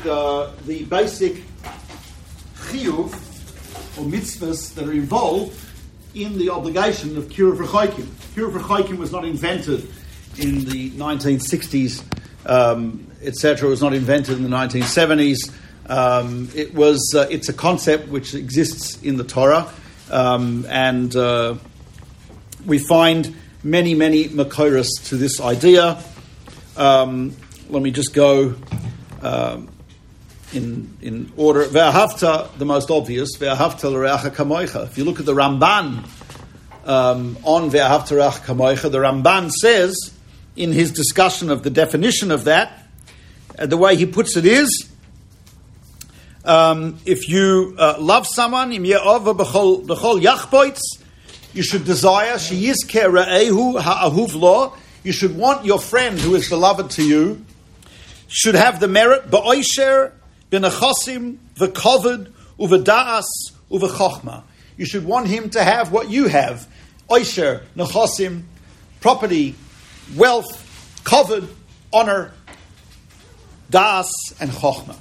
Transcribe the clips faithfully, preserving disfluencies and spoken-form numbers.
with uh, the basic chiyuv or mitzvahs that are involved in the obligation of kiruv rechokim. Kiruv rechokim was not invented in the nineteen sixties, um, et cetera. It was not invented in the nineteen seventies. Um, it was. Uh, it's a concept which exists in the Torah, um, and uh, we find many, many makoros to this idea. Um, let me just go um, in in order. Ve'ahavta, the most obvious. Ve'ahavta l'reacha kamoicha. If you look at the Ramban um, on Ve'ahavta l'reacha kamoicha, the Ramban says in his discussion of the definition of that, uh, the way he puts it is, um, if you uh, love someone, im ye'ova b'chol b'chol yachboitz, you should desire sheyizkeh ra'ehu ha'ahuv lo. You should want your friend who is beloved to you should have the merit ba'oisher b'nechosim v'koved u'v'da'as u'v'chochma. You should want him to have what you have: oisher, nechosim, property, wealth, koved, honor, da'as, and chochma.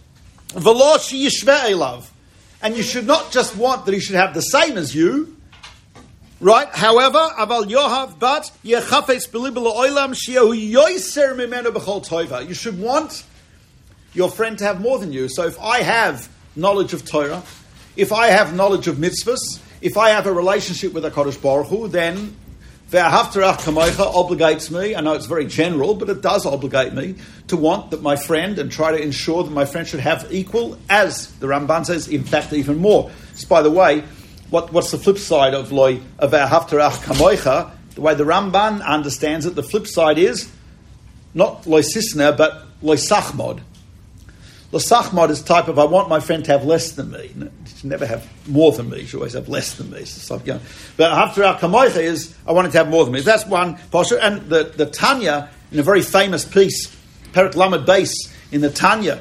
V'lo sheyishveh elav, and you should not just want that he should have the same as you. Right? However, aval yohav but yechafetz b'libo la'olam she'ehu yoiser mimenu b'chol tova. You should want your friend to have more than you. So if I have knowledge of Torah, if I have knowledge of mitzvahs, if I have a relationship with HaKadosh Baruch Hu, then ve'ahavta l'reacha kamoicha obligates me. I know it's very general, but it does obligate me to want that my friend and try to ensure that my friend should have equal, as the Ramban says, in fact, even more. Just by the way, What, what's the flip side of loy of ve'ahavta l'reacha kamoicha? The way the Ramban understands it, the flip side is not loy sisna, but loy sachmod. Loy sachmod is type of I want my friend to have less than me. She should never have more than me. She should always have less than me. So like, you know, but ve'ahavta l'reacha kamoicha is I want him to have more than me. That's one posture. And the, the Tanya, in a very famous piece, Perek Lamed Beis in the Tanya,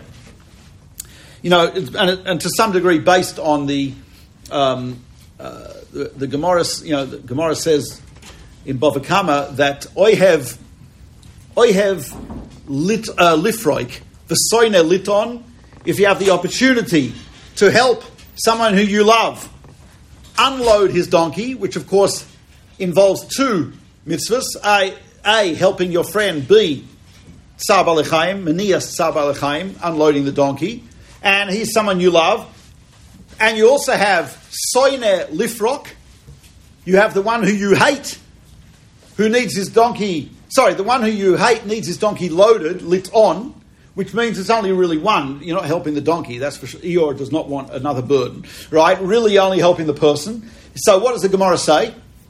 you know, and, and to some degree based on the um, Uh, the, the Gemara, you know, the Gemara says in Bava Kama that oihev, oihev lit uh, lifroik v'soine liton. If you have the opportunity to help someone who you love unload his donkey, which of course involves two mitzvahs: a, a helping your friend; b tsar b'alechaim, manias tsar b'alechaim, unloading the donkey, and he's someone you love. And you also have soine lifrok. You have the one who you hate, who needs his donkey. Sorry, the one who you hate needs his donkey loaded, lit on, which means it's only really one. You're not helping the donkey. That's for sure. Eeyore does not want another burden, right? Really, only helping the person. So, what does the Gemara say?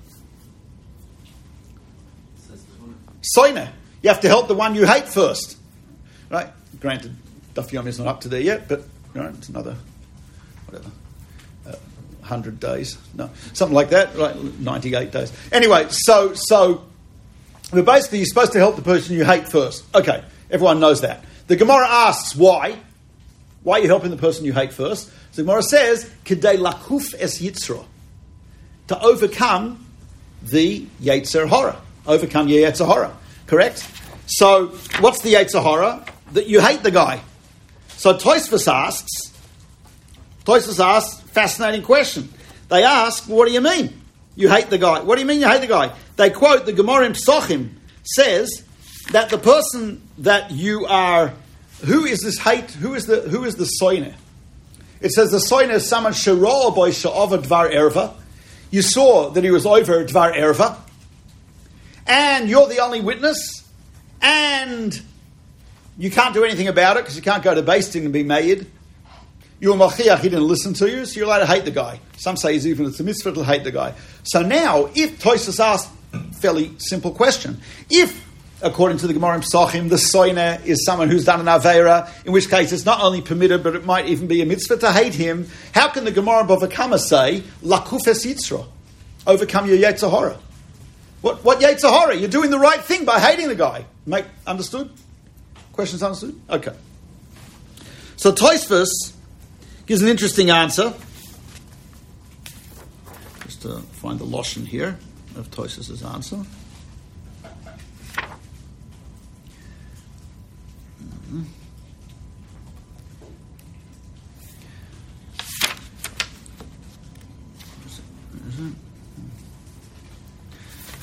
Soine. You have to help the one you hate first, right? Granted, Daf Yomi is not up to there yet, but you know, it's another. Whatever, uh, one hundred days, no, something like that, right? ninety-eight days. Anyway, so so, but basically you're supposed to help the person you hate first. Okay, everyone knows that. The Gemara asks why. Why are you helping the person you hate first? So the Gemara says, Kedei lakuf es yitzra, to overcome the Yetzer Hara, overcome your Yetzer Hara, correct? So what's the Yetzer Hara? That you hate the guy. So Tosfos asks, Tosfos asks, fascinating question. They ask, what do you mean? You hate the guy. What do you mean you hate the guy? They quote the Gemara in Pesachim says that the person that you are, who is this hate? Who is the who is the soine? It says the soine is someone shero by sha'ava dvar erva. You saw that he was over dvar erva, and you're the only witness, and you can't do anything about it because you can't go to Beis Din and be made. You're malchiach, he didn't listen to you, so you're allowed to hate the guy. Some say it's even it's a mitzvah to hate the guy. So now, if Tosfos asks, fairly simple question, if, according to the Gemara in Pesachim, the soine is someone who's done an aveira, in which case it's not only permitted, but it might even be a mitzvah to hate him, how can the Gemara in Bava Kama say, lakuf es yitzra, overcome your Yetzer Hara? What, what Yetzer Hara? You're doing the right thing by hating the guy. Make understood? Questions understood? Okay. So Tosfos gives an interesting answer. Just to find the Lashon here of Tosfos' answer. Mm-hmm.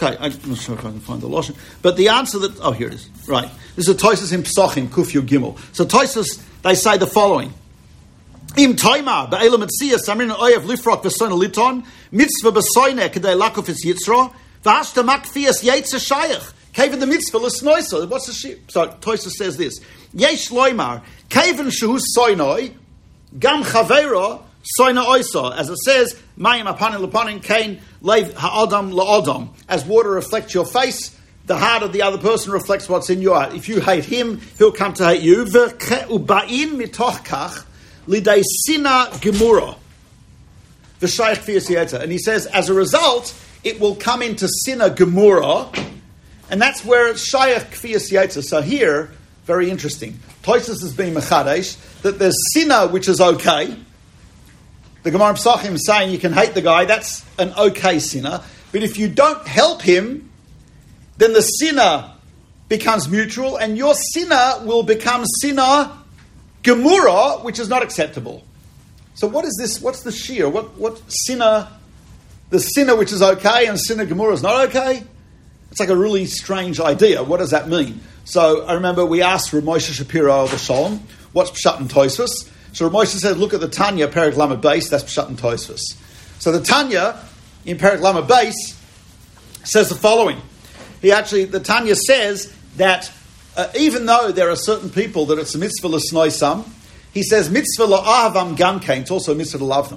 Okay, I'm not sure if I can find the Lashon. But the answer that... Oh, here it is. Right. This is a Tosfos in Pesachim, Kuf Yud Gimel. So Tosfos, they say the following. Im toimar, be'ela metzia, samrin oyev lifrok v'soina liton, mitzvah b'soina kedei lakuf es yitzro, v'ashta makfias yetzer shayach. Kaven the mitzvah l'snoisa. What's the shit? So Tosfos says this. Yesh loimar, kaven shehu soinoi, gam chavero, soina oisa. As it says, mayim apanin l'panin, kain leiv ha'adam la'adam. As water reflects your face, the heart of the other person reflects what's in your heart. If you hate him, he'll come to hate you. V'uba'in mitoch kach, Lidei sina gemura, v'shayach kfiyas. And he says, as a result, it will come into sina gemura, and that's where it's shayach kfiyas. So here, very interesting. Tosfos has been mechadesh that there's sina which is okay. The Gemara Pesachim is saying you can hate the guy. That's an okay sinner. But if you don't help him, then the sinner becomes mutual, and your sinner will become sinner gemura, which is not acceptable. So what is this? What's the shear? What what sinner? The sinner which is okay and sinner gemura is not okay? It's like a really strange idea. What does that mean? So I remember we asked Rav Moshe Shapiro of the Shalom, what's Pshat and Tosfos? So Rav Moshe said, look at the Tanya, Perek Lamed Beis, that's Pshat and Tosfos. So the Tanya, in Perek Lamed Beis, says the following. He actually, the Tanya says that Uh, even though there are certain people that it's a mitzvah l'snoisam, he says mitzvah la'ahavam gamkein, it's also a mitzvah to love them.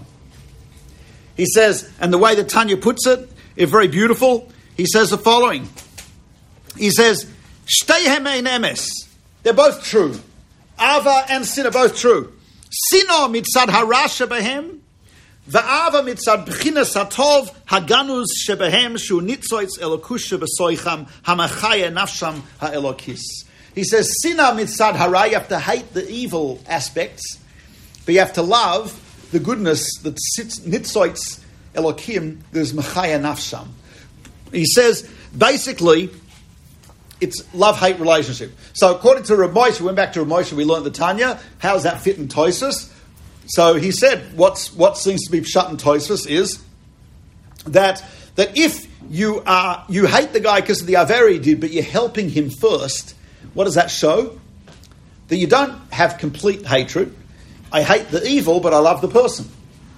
He says, and the way that Tanya puts it is very beautiful. He says the following. He says, shteihem ein emes. They're both true. Ava and sin are both true. Sino mitzad harasha behem, va'ava mitzad b'chinas hatov haganuz shebehem shu nitzoitz elokush shebesoicham hamachaya nafsham ha'elokis. He says, Sina mitzad hara, you have to hate the evil aspects, but you have to love the goodness that sits nitzoitz elokim, there's machaya nafsham. He says, basically, it's love-hate relationship. So according to Rav Moshe, we went back to Rav Moshe, we learned the Tanya. How does that fit in Tosfos? So he said, what's, what seems to be pshat in Tosfos is that, that if you are you hate the guy because of the aver he did, but you're helping him first, what does that show? That you don't have complete hatred. I hate the evil, but I love the person.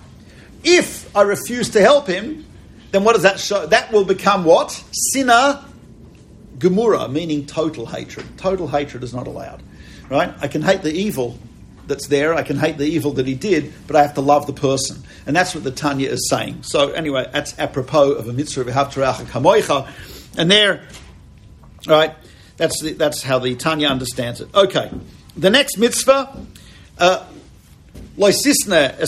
If I refuse to help him, then what does that show? That will become what? Sina gemura, meaning total hatred. Total hatred is not allowed. Right? I can hate the evil that's there. I can hate the evil that he did, but I have to love the person. And that's what the Tanya is saying. So anyway, that's apropos of a mitzvah of V'havtarecha kamoicha. And there, right, that's the, that's how the Tanya understands it. Okay, the next mitzvah, uh, this is the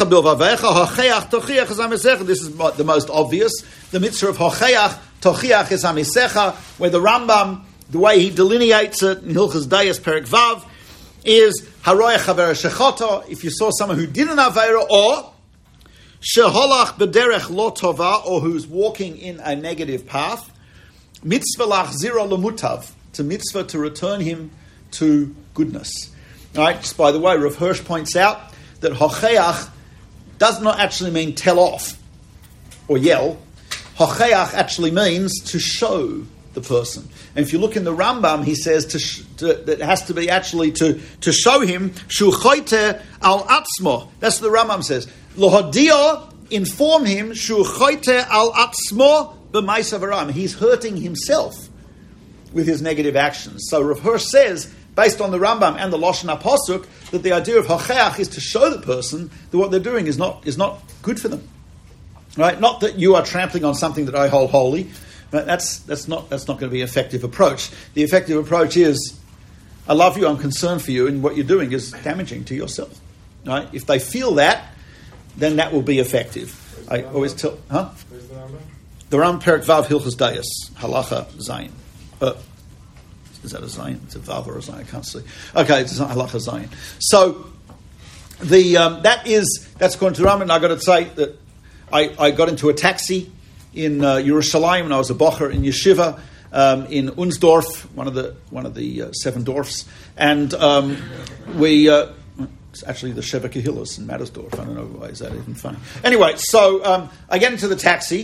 most obvious. The mitzvah of hocheach tochiach es hamisecha, where the Rambam, the way he delineates it in Hilchos Dayas Perek Vav, is haroya chaver shechoto, if you saw someone who did an avera, or sheholach b'derech lo tova, or who's walking in a negative path, mitzvah lachziro lemutav, to mitzvah to return him to goodness. All right. Just by the way, Rav Hirsch points out that hocheach does not actually mean tell off or yell. Hocheach actually means to show the person. And if you look in the Rambam, he says to, sh- to that it has to be actually to, to show him shu choite al atzmo. That's what the Rambam says. Lohodio, inform him shu choite al atzmo b'ma'asav haram. He's hurting himself with his negative actions. So Rav Hirsch says, based on the Rambam and the Lashon HaPosuk, that the idea of hocheach is to show the person that what they're doing is not is not good for them. Right? Not that you are trampling on something that I hold holy. Right? That's that's not that's not going to be an effective approach. The effective approach is, I love you, I'm concerned for you, and what you're doing is damaging to yourself. Right? If they feel that, then that will be effective. I always tell, huh? Where's the Rambam? The Rambam Perek Vav Hilchos Dayas Halacha Zayin. Uh, is that a Zayin? It's a Vav or a Zayin? I can't see. Okay, it's a Halacha Zayin. So the um, that is that's according to the Rambam. And I got to say that I, I got into a taxi in uh, Yerushalayim when I was a bocher in yeshiva um, in Unsdorf, one of the one of the uh, seven dwarfs, and um, we. Uh, It's actually the Sheva Kehillos in Mattersdorf. I don't know why is that even funny. Anyway, so um, I get into the taxi,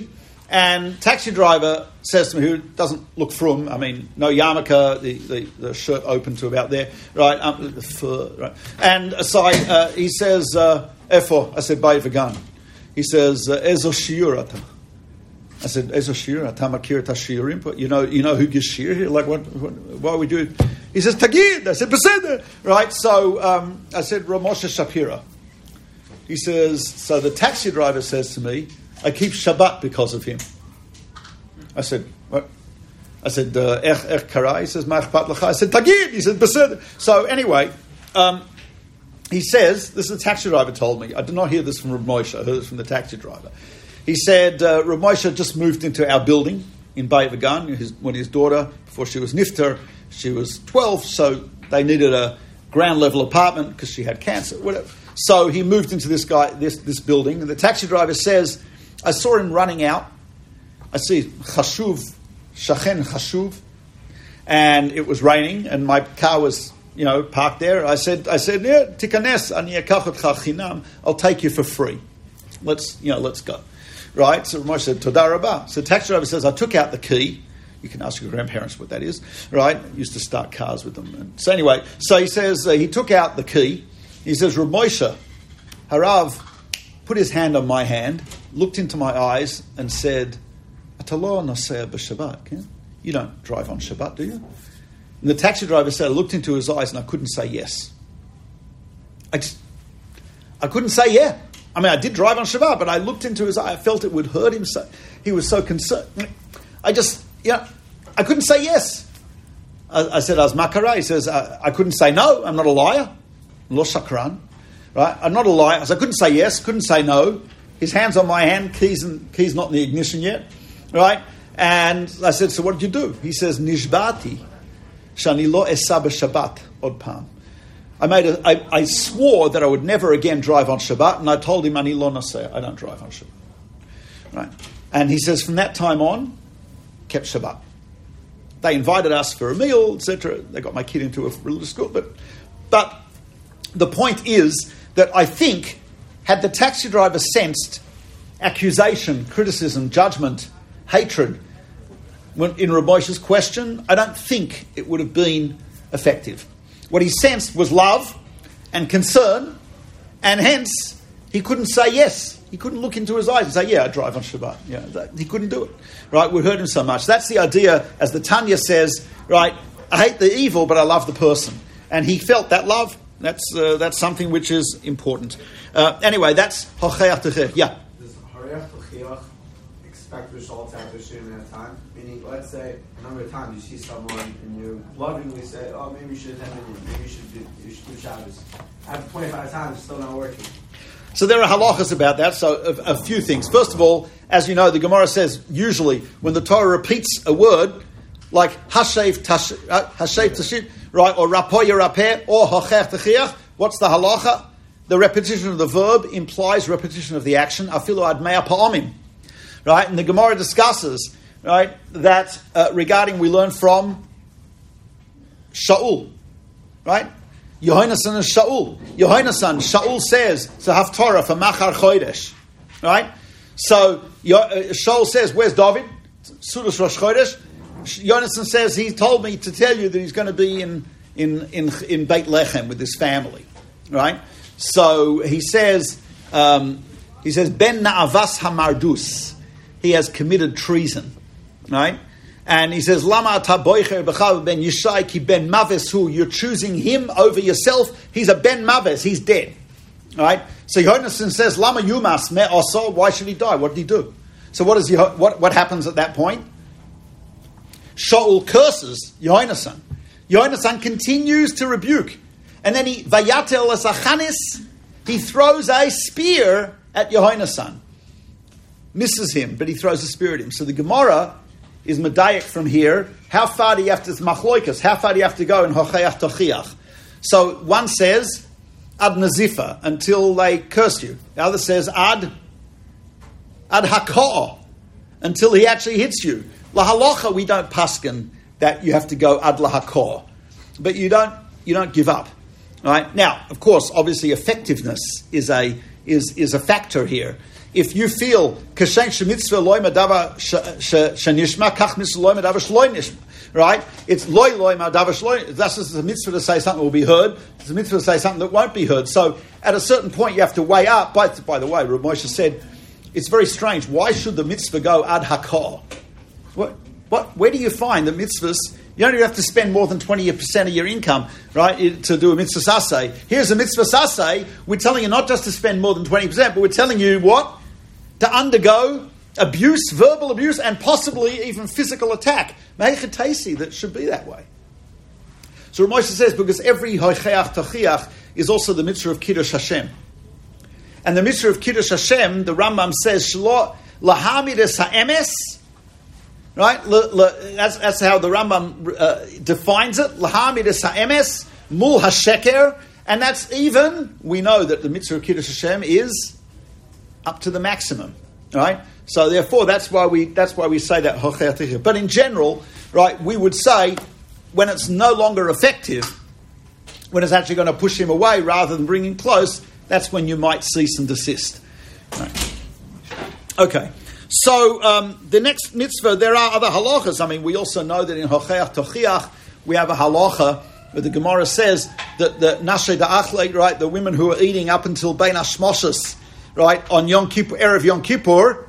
And taxi driver says to me, who doesn't look frum, I mean, no yarmulke, the, the, the shirt open to about there, right? Um, the fur, right? And aside, uh, he says, uh, Efo, I said, Bay Vegan. He says, Ezo shiurata. I said, Ezo shiurata, makir tashiurim. But you know, you know who gives shir here? Like, what, what, why are we doing? He says, Tagid. I said, Beseder. Right? So um, I said, Ramosha Shapira. He says, so the taxi driver says to me, I keep Shabbat because of him. I said, what? I said, Ech Ech Kara. He says, Ma'achpat Lacha. I said, Tagid. He said, Beseder. So anyway, um, he says, this is the taxi driver told me. I did not hear this from Reb Moshe. I heard this from the taxi driver. He said, uh, Reb Moshe just moved into our building in Bay Vegan. His, when his daughter, before she was nifter, she was twelve, so they needed a ground level apartment because she had cancer, whatever. So he moved into this guy, this this building, and the taxi driver says, I saw him running out. I see Chashuv, Shachen Chashuv, and it was raining, and my car was, you know, parked there. I said, I said, yeah, Tikanes, ani yakach otcha chinam. I'll take you for free. Let's, you know, let's go. Right? So Moshe said, Toda Rabbah. So the taxi driver says, I took out the key. You can ask your grandparents what that is, right? Used to start cars with them. And so anyway, so he says, uh, he took out the key. He says, Reb Moshe, Harav put his hand on my hand, looked into my eyes, and said, Atalo nosea b'Shabbat. You don't drive on Shabbat, do you? And the taxi driver said, I looked into his eyes and I couldn't say yes. I just, I couldn't say yeah. I mean, I did drive on Shabbat, but I looked into his eye. I felt it would hurt him. So he was so concerned. I just, yeah, I couldn't say yes. I, I said, I was makara. He says, I, I couldn't say no. I'm not a liar. Lo shakran. Right? I'm not a liar. So I couldn't say yes, couldn't say no. His hand's on my hand, keys and keys not in the ignition yet. Right? And I said, so what did you do? He says, Nishbati. Shani lo esa b'Shabbat od pam. I made a, I, I swore that I would never again drive on Shabbat, and I told him, Ani lo naseh, I don't drive on Shabbat. Right? And he says, from that time on, kept Shabbat. They invited us for a meal, et cetera. They got my kid into a religious school. But, but the point is that I think, had the taxi driver sensed accusation, criticism, judgment, hatred when, in Reb Moshe's question, I don't think it would have been effective. What he sensed was love and concern, and hence he couldn't say yes. He couldn't look into his eyes and say, yeah, I drive on Shabbat. Yeah, that, he couldn't do it. Right? We hurt him so much. That's the idea, as the Tanya says, right, I hate the evil, but I love the person. And he felt that love. That's uh, that's something which is important. Uh, anyway, that's Hocheach Techech. Yeah? Does Hocheach Techech expect results after a certain amount of time? Meaning, let's say, a number of times you see someone and you lovingly say, oh, maybe you should attend minyan, maybe you should do, you should do Shabbos. After twenty-five times, it's still not working. So there are halachas about that. So a, a few things. First of all, as you know, the Gemara says usually when the Torah repeats a word, like hashev tash, uh, hashev tashit, right, or rapoya rapeh, or hochech techiach, what's the halacha? The repetition of the verb implies repetition of the action. Afilu ad mea pa'omim, right? And the Gemara discusses, right, that uh, regarding we learn from Shaul, right? Yohainasan and Shaul. Yohainasan, Shaul says, so Haftorah for Machar Chodesh. Right? So, Shaul says, where's David? Sudas Rosh Chodesh. Yohainasan says, he told me to tell you that he's going to be in, in, in, in Beit Lechem with his family. Right? So, he says, um, he says, Ben Na'avas Hamardus. He has committed treason. Right? And he says, Lama taboicher b'chav ben Yishai ki ben maves hu. You're choosing him over yourself. He's a ben maves. He's dead. All right. So Yohainasan says, Lama yumas me oso. Why should he die? What did he do? So what is Yeho- what what happens at that point? Shaul curses Yohainasan. Yohainasan continues to rebuke, and then he vayatel esachanis. He throws a spear at Yohainasan. Misses him, but he throws a spear at him. So the Gemara is medayik from here. How far do you have to machloikas? How far do you have to go in hocheach tochiach? So one says ad nazifa, until they curse you. The other says ad ad hakoah, until he actually hits you. Lahalacha, we don't paskin that you have to go ad lahakoah, but you don't you don't give up. Right now, of course, obviously effectiveness is a is is a factor here. if you feel kashen shemitzvah loy madava shenishma kach mitzvah loy madava shloy nishma, right? It's loy loy madava shloy. That's just a mitzvah to say something will be heard. It's a mitzvah to say something that won't be heard. So at a certain point, you have to weigh up. By, by the way, Rav Moshe said it's very strange. Why should the mitzvah go ad hakol? What? What? Where do you find the mitzvahs? You don't even have to spend more than twenty percent of your income, right, to do a mitzvah saseh. Here's a mitzvah saseh. We're telling you not just to spend more than twenty percent, but we're telling you what? To undergo abuse, verbal abuse, and possibly even physical attack. Meichetesi, that should be that way. So Rav Moshe says, because every hoicheach tachiach is also the mitzvah of Kiddush Hashem. And the mitzvah of Kiddush Hashem, the Rambam says, Shlo lahamides ha'emes, right? That's, that's how the Rambam uh, defines it. Lahamides ha'emes, mul hasheker. And that's even, we know that the mitzvah of Kiddush Hashem is up to the maximum, right? So therefore, that's why we that's why we say that. But in general, right, we would say when it's no longer effective, when it's actually going to push him away rather than bring him close, that's when you might cease and desist. Right. Okay. So um, the next mitzvah, there are other halachas. I mean, we also know that in Hocheach Tochiach we have a halacha where the Gemara says that the Nashe Da'achle, right, the women who are eating up until Bein Hashmoshes, right, on Yom Kippur, Erev Yom Kippur.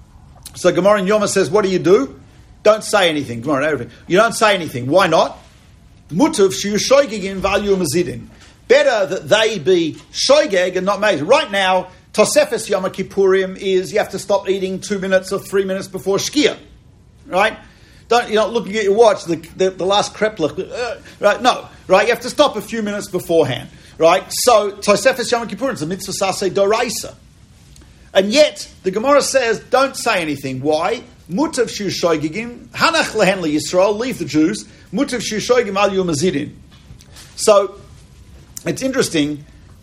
So Gemara in Yoma says, what do you do? Don't say anything. Gemara Erev. You don't say anything. Why not? Mutav shiyu shoygegin value mazidin. Better that they be shoygeg and not made. Right now, Tosefes Yom Kippurim is you have to stop eating two minutes or three minutes before Shkia. Right? Don't, you're not looking at your watch, the, the, the last kreplich. Uh, right? No. Right? You have to stop a few minutes beforehand. Right? So, Tosefes Yom Kippurim is a mitzvah saseh doraisa. And yet, the Gemara says, don't say anything. Why? Mutav shu shoygigim, hanach lehen li Yisrael, leave the Jews, mutav shu shoygim al yumazidin. So, it's interesting.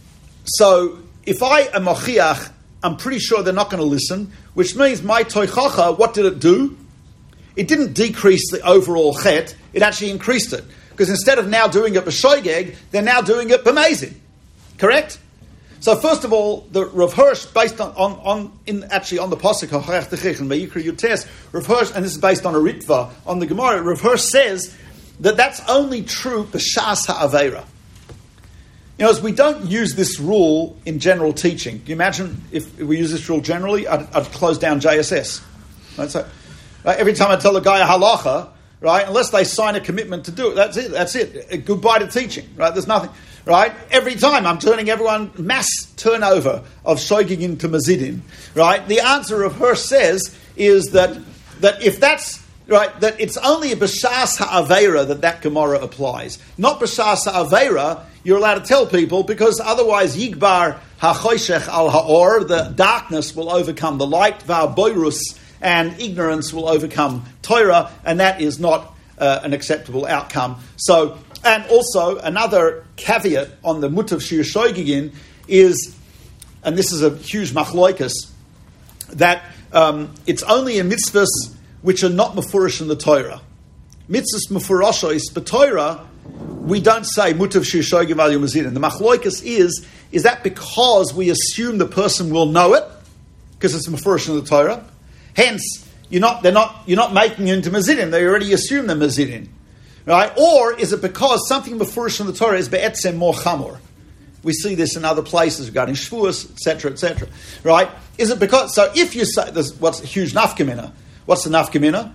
So, if I am mochiach, I'm pretty sure they're not going to listen, which means my toichacha, what did it do? It didn't decrease the overall chet, it actually increased it. Because instead of now doing it b'shoygeg, they're now doing it b'mezid. Correct? So first of all, the Rav Hirsch, based on, on, on in actually on the pasuk Hocheach Techich and Vayikra Yutes, Rav Hirsch, and this is based on a ritva on the Gemara. Rav Hirsch says that that's only true b'shas ha'avera. You know, as we don't use this rule in general teaching. Can you imagine if we use this rule generally? I'd, I'd close down J S S. Right? So, right, every time I tell a guy a halacha, right, unless they sign a commitment to do it, that's it. That's it. Goodbye to teaching. Right? There's nothing. Right? Every time I'm turning everyone, mass turnover of shoygig into mazidin. Right? The answer of Hirsch says is that that if that's right, that it's only a b'shas ha'avera that that Gemara applies. Not b'shas ha'avera, you're allowed to tell people, because otherwise yigbar ha'choshech al ha'or, the darkness will overcome the light, va'boirus, and ignorance will overcome Torah, and that is not uh, an acceptable outcome. So, and also another caveat on the mutav shir shoygigin is, and this is a huge machloikus, that um, it's only in mitzvahs which are not mefurish in the Torah. Mitzvahs mefurashois b'Torah, we don't say mutav shir shoygigin al yomazidin. The machloikus is, is that because we assume the person will know it, because it's mefurish in the Torah. Hence, you're not, they're not, you're not making it into mazidin. They already assume they're mazidin. Right? Or is it because something mefurish in the Torah is be'etzem more chamor? We see this in other places regarding shvuos, et cetera, et cetera. Right? Is it because, so if you say, there's what's a huge nafkamina. What's the nafkamina?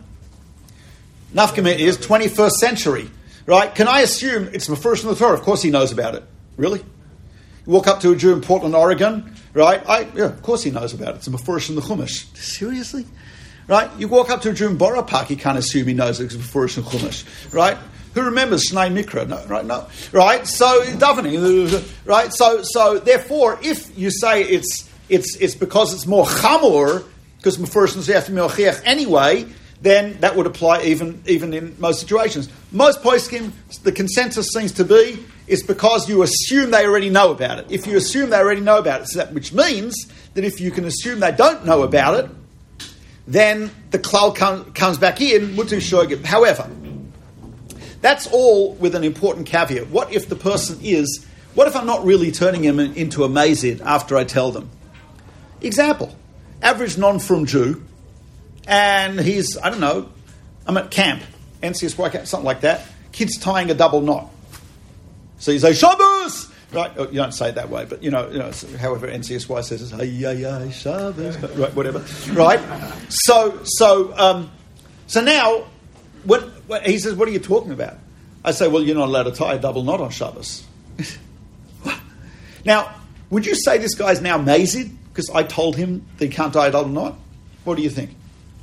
Nafkamina is twenty-first century. Right? Can I assume it's mefurish in the Torah? Of course he knows about it. Really? You walk up to a Jew in Portland, Oregon, right? I, yeah, of course he knows about it. It's a mefurish in the Chumash. Seriously? Right? You walk up to a Jew in Borough Park, you can't assume he knows it because it's mefurish in Chumash. Right? Who remembers Shnei Mikra? No, right? No. Right? So, davening. Right? So, so therefore, if you say it's it's it's because it's more chamor, because mefurish in the have to be mechiach anyway, then that would apply even even in most situations. Most poskim, the consensus seems to be, it's because you assume they already know about it. If you assume they already know about it, so that, which means that if you can assume they don't know about it, then the klal com, comes back in, mutu shoygim. However, that's all with an important caveat. What if the person is, what if I'm not really turning him into a mazid after I tell them? Example, average non-frum Jew, and he's, I don't know, I'm at camp, N C S Y camp, something like that, kid's tying a double knot. So you say, Shabbos! Right? You don't say it that way, but, you know, you know however N C S Y says it, hey, hey, hey, Shabbos, right, whatever, right? So, so, um, so now, when, when he says, what are you talking about? I say, well, you're not allowed to tie a double knot on Shabbos. Now, would you say this guy's now mazed because I told him that he can't tie a double knot? What do you think?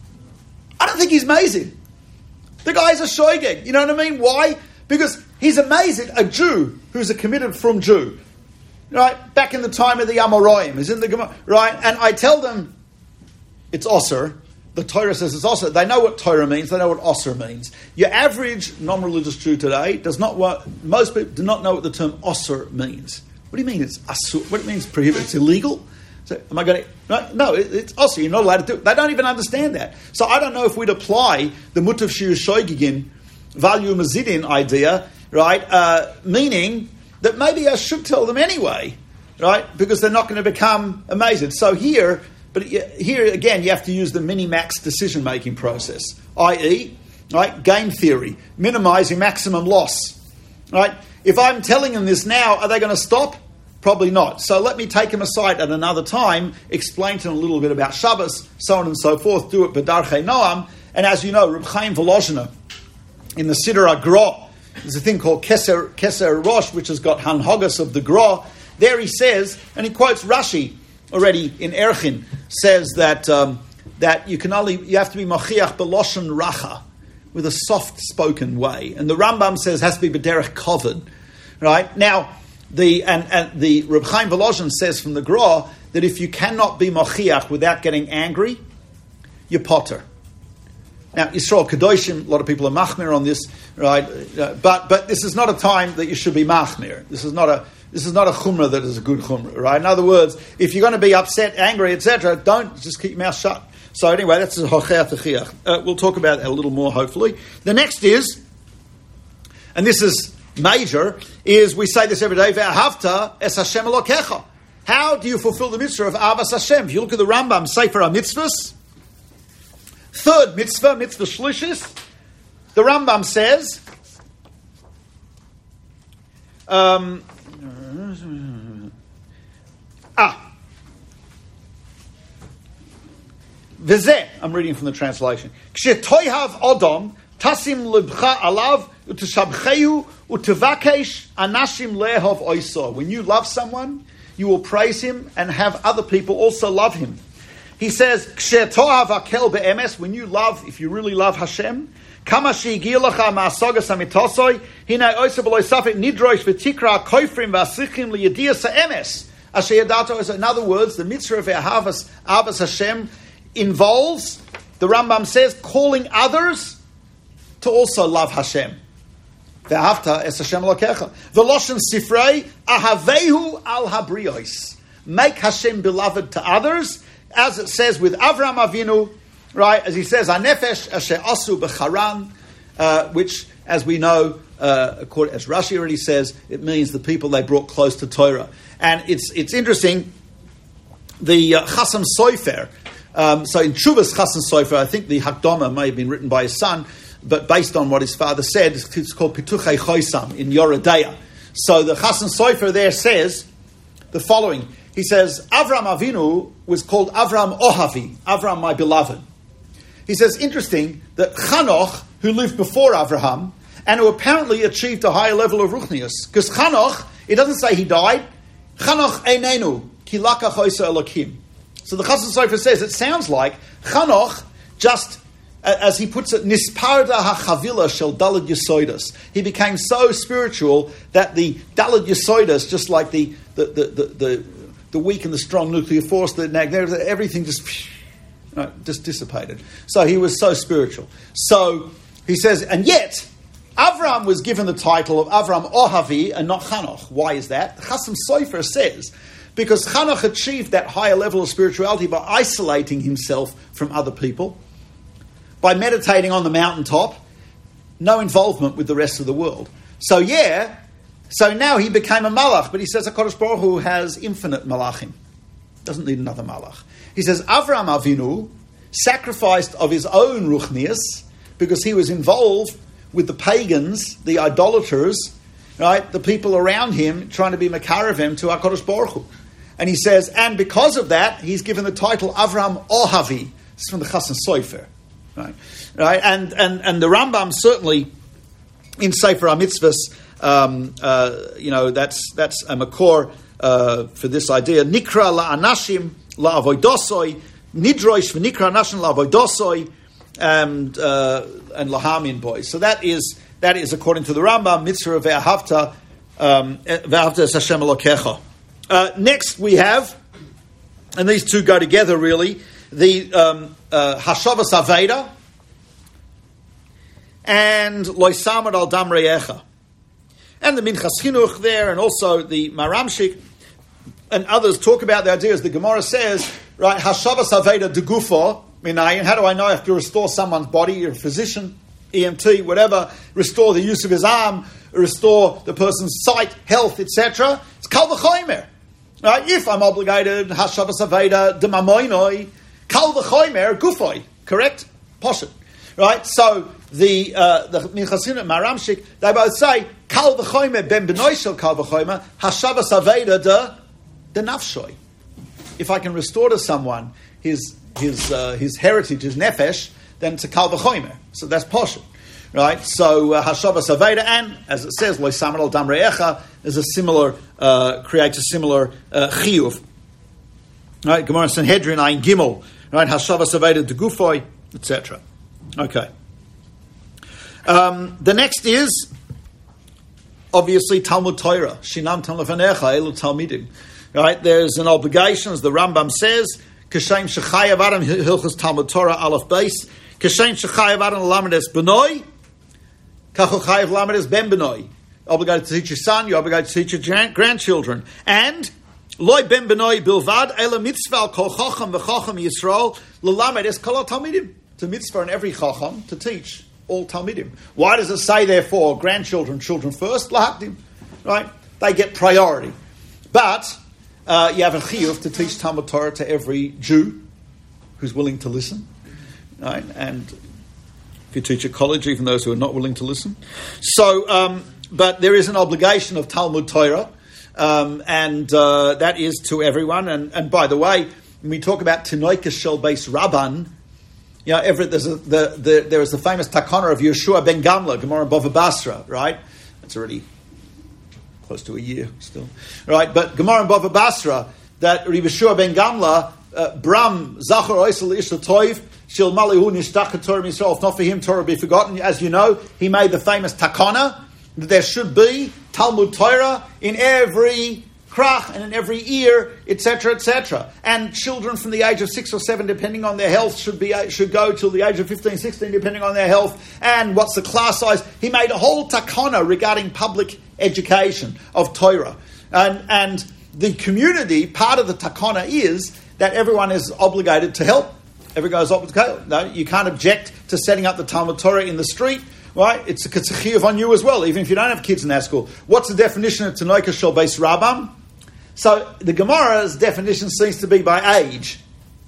I don't think he's mazed. The guy's a shoygeg. You know what I mean? Why? Because he's a mazed, a Jew who's a committed from Jew. Right? Back in the time of the Amoraim. Is in the Gemara. Right? And I tell them it's osir. The Torah says it's osir. They know what Torah means. They know what osir means. Your average non-religious Jew today does not what most people do not know what the term osir means. What do you mean it's asur? What it means prohibited? It's illegal? So am I going to... No, no it, it's osir. You're not allowed to do it. They don't even understand that. So I don't know if we'd apply the mutav shir shoygigin value mazidin idea, right? Uh, meaning that maybe I should tell them anyway, right? Because they're not going to become amazed. So here... But here again, you have to use the mini-max decision-making process, that is, right, game theory, minimizing maximum loss. Right? If I'm telling them this now, are they going to stop? Probably not. So let me take them aside at another time, explain to them a little bit about Shabbos, so on and so forth. Do it b'darchei noam. And as you know, Reb Chaim Volozhiner in the Siddur HaGra, there's a thing called Keser, Keser Rosh, which has got Hanhogas of the Gra. There he says, and he quotes Rashi. Already in Erchin says that um, that you can only you have to be machiach beloshen racha, with a soft spoken way, and the Rambam says it has to be b'derech kovod, right? Now the and, and the Reb Chaim Volozhin says from the Gra that if you cannot be machiach without getting angry, you're potter. Now Yisrael Kedoshim, a lot of people are machmir on this, right? Uh, but but this is not a time that you should be machmir. This is not a This is not a chumrah that is a good chumrah, right? In other words, if you're going to be upset, angry, et cetera, don't just keep your mouth shut. So anyway, that's a hocheach techiach. Uh, we'll talk about that a little more, hopefully. The next is, and this is major, is we say this every day, ve'ahavta es Hashem elokecha. How do you fulfill the mitzvah of Avas Hashem? If you look at the Rambam, Sefer HaMitzvahs, third mitzvah, mitzvah shlishis, the Rambam says, um, Ah. V'zeh, I'm reading from the translation. K'shetoyhav odom, tasim libcha alav, u'tishabcheyu, u'tivakesh, anashim lehov oiso. When you love someone, you will praise him and have other people also love him. He says, K'shetoyhav akel be'emes, when you love, if you really love Hashem, Kama she'igiyalacha ma'asagas hamitosoi, hinai oisa b'loi safek nidroish v'tikra koifrim v'asichim liyadiyas ha'emes. Ashayadato is, in other words, the mitzvah of Ahavas, Avas Hashem involves, the Rambam says, calling others to also love Hashem. Ve'ahavta es Hashem lokecha. V'loshen sifrei ahavehu al habriyos. Make Hashem beloved to others, as it says with Avram Avinu, right, as he says, Anefesh asher asu b'charan, uh, which, as we know, uh, according, as Rashi already says, it means the people they brought close to Torah. And it's it's interesting, the uh, Chasam Sofer, um, so in Chuvas Chasam Sofer, I think the Hakdama may have been written by his son, but based on what his father said, it's called Pituchei Choisam in Yoredeya. So the Chasam Sofer there says the following. He says, Avram Avinu was called Avram Ohavi, Avram my beloved. He says, interesting, that Chanoch, who lived before Avraham, and who apparently achieved a higher level of Ruchnius, because Chanoch, it doesn't say he died, Chanoch einenu, ki laka choisa elokim. So the Chasam Sofer says, it sounds like Chanoch just, as he puts it, nisparda hachavila shel dalad yesoidas. He became so spiritual that the dalad yesoidas, just like the the the the, the, the weak and the strong nuclear force, the everything just, you know, just dissipated. So he was so spiritual. So he says, and yet Avram was given the title of Avram Ohavi and not Chanoch. Why is that? Chasam Sofer says, because Chanoch achieved that higher level of spirituality by isolating himself from other people, by meditating on the mountaintop, no involvement with the rest of the world. So yeah, so now he became a malach, but he says HaKadosh Baruch Hu has infinite malachim. Doesn't need another malach. He says, Avram Avinu sacrificed of his own ruchnius because he was involved with the pagans, the idolaters, right? The people around him trying to be Makarevim to HaKadosh Baruch Hu. And he says, and because of that, he's given the title Avram Ohavi. This is from the Chassan Sofer. Right? Right? And, and, and the Rambam certainly in Sefer HaMitzvahs, um, uh, you know, that's that's a makor uh, for this idea. Nikra la'anashim la'avoidosoi, nidroish v'nikra anashim la'avoidosoi, and uh, and lahamin boys. So that is that is according to the Rambam, mitzvah ve'ahavta um, ve'ahavta es Hashem Elokecha. Uh, next we have, and these two go together really, the um, uh, Hashavas Aveda and Loisamad al Dam Reyecha. And the Minchas Chinuch there, and also the Maramshik, and others talk about the ideas. The Gemara says, right, Hashavas Aveda de Gufo, Minayin. How do I know I have to restore someone's body? You're a physician, E M T, whatever. Restore the use of his arm, restore the person's sight, health, et cetera. It's Kal V'chomer. Right? If I'm obligated, Hashavas Aveda de Mamoinoi, Kal V'chomer Gufoi. Correct? Poshut. Right? So the uh, the Minchas Chinuch and Maramshik, they both say Kal V'chomer ben b'noi shel Kal V'chomer Hashavas Aveda de de Nafshoi. If I can restore to someone his his uh, his heritage, his nefesh, then it's a Kal V'chomer. So that's poshut. Right? So uh, Hashavas Aveda, and as it says, Lo Samar al Dam Re'echa, is a similar uh, creates a similar uh, chiyuv. Right? Gemara Sanhedrin Ayin Gimel. Right? Hashavas Aveda de Gufoi, et cetera. Okay. Um, the next is obviously Talmud Torah. Shinam Talmud Lefanecha Elu Talmidim. Right? There's an obligation, as the Rambam says, Kashem Shechayav Adam Hilchos Talmud Torah Aleph Beis. Kashem Shechayav Adam Lamedes Benoi. Kachol Chayav Lamedes Ben Benoi. Obligated to teach your son, you're obligated to teach your grandchildren. And Loi Ben Benoi Bilvad Ela Mitzvah Kol Chacham V'Chacham Yisrael L'Lamedes Kol Talmidim. It's a mitzvah in every chacham to teach all talmidim. Why does it say, therefore, grandchildren, children first? Lahakdim, right? They get priority. But uh, you have a chiyuv to teach Talmud Torah to every Jew who's willing to listen, right? And if you teach at college, even those who are not willing to listen. So, um, but there is an obligation of Talmud Torah, um, and uh, that is to everyone. And, and by the way, when we talk about Tinoikas Shel Beis Rabban, you know, every, there's a, the, the, there is the famous takana of Yeshua ben Gamla, Gemara and Bava Basra, right? It's already close to a year still, right? But Gemara and Bava Basra, that Yeshua ben Gamla, uh, Bram, Zachar Oisel Ish Toiv, Shil Malihu Nishtach Torah Yisrael, if not for him, Torah be forgotten. As you know, he made the famous takana that there should be Talmud Torah in every krach and in every ear, et cetera, et cetera. And children from the age of six or seven, depending on their health, should be should go till the age of fifteen, sixteen, depending on their health. And what's the class size? He made a whole takana regarding public education of Torah. And, and the community, part of the takana is that everyone is obligated to help. Everyone goes obligated. No, you can't object to setting up the Talmud Torah in the street. Right? It's a chiyuv on you as well, even if you don't have kids in that school. What's the definition of Tanoika Shel Beis Rabban? So the Gemara's definition seems to be by age.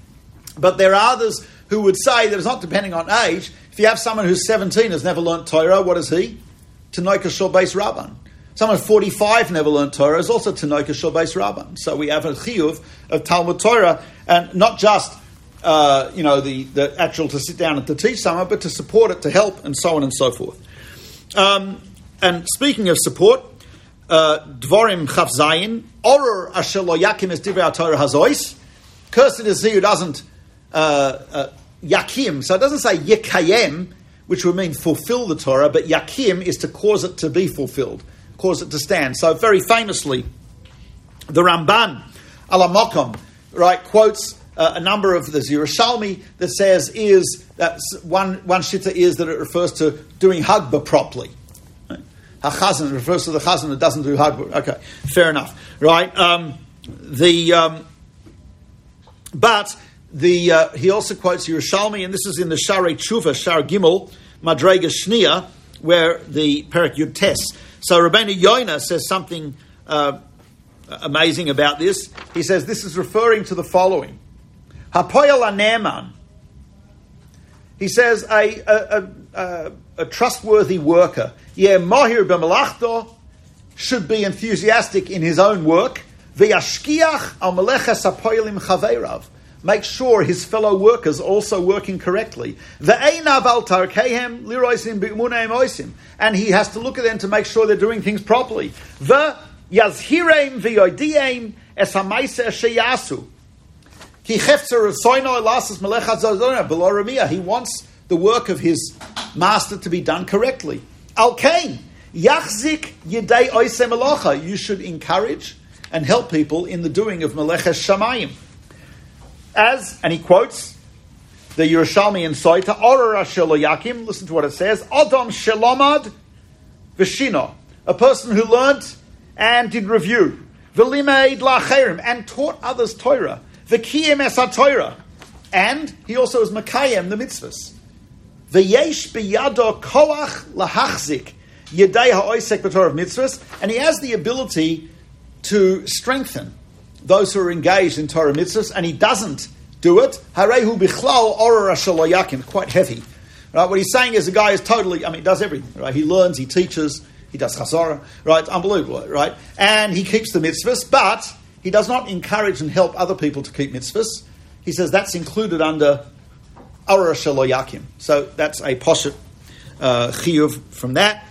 But there are others who would say that it's not depending on age. If you have someone who's seventeen, has never learnt Torah, what is he? Tanoika Shel Beis Rabban. Someone forty-five never learnt Torah is also Tanoika Shel Beis Rabban. So we have a chiyuv of Talmud Torah, and not just uh, you know the, the actual to sit down and to teach someone, but to support it, to help, and so on and so forth. Um, and speaking of support, Uh, Dvorim Chaf Zayin, Oror Asher Lo Yakim Es Divrei HaTorah Hazois. Cursed is he who doesn't uh, uh, Yakim. So it doesn't say Yekayem, which would mean fulfill the Torah, but Yakim is to cause it to be fulfilled, cause it to stand. So very famously, the Ramban, Ala Mokom, right, quotes uh, a number of the Yerushalmi that says is that one one shitta is that it refers to doing Hagbah properly. HaChazan refers to the Chazan that doesn't do Hagbah. Okay, fair enough, right? Um, the um, but the uh, he also quotes Yerushalmi, and this is in the Sharei Tshuva, Shar Gimel, Madrega Shnia, where the Perek Yud Tes. So Rabbeinu Yoina says something uh, amazing about this. He says this is referring to the following. Hapoyel aneman. He says a, a, a, a trustworthy worker, yeah, mahir b'malachto, should be enthusiastic in his own work. V'yashkiach al meleches hapoyelim chaveirav. Make sure his fellow workers are also working correctly. Ve'einav al tarkehem liroisim bi'umuneim oisim. And he has to look at them to make sure they're doing things properly. Ve'yazhireim v'yoidieim es ha'maiseh sheyasu. He wants the work of his master to be done correctly. Al kain yachzik yedei oisei melacha. You should encourage and help people in the doing of meleches shamayim. As, and he quotes the Yerushalmi in Soita, Orara shelo yakim. Listen to what it says: Adam shelomad v'shino, a person who learnt and did review, v'limeid la'acherim, and taught others Torah. V'kiyem es ha-Torah, and he also is makayem the mitzvahs. V'yesh biyado koach lahachzik yedei ha'oisek b'Torah mitzvahs, and he has the ability to strengthen those who are engaged in Torah mitzvahs, and he doesn't do it. Harehu bichlal orara shelo yakim, quite heavy. Right? What he's saying is the guy is totally, I mean, he does everything. Right? He learns, he teaches, he does chazorah. Right? Unbelievable. Right? And he keeps the mitzvahs, but he does not encourage and help other people to keep mitzvahs. He says that's included under Orah Shelo Yakim. So that's a poshet uh, chiyuv from that.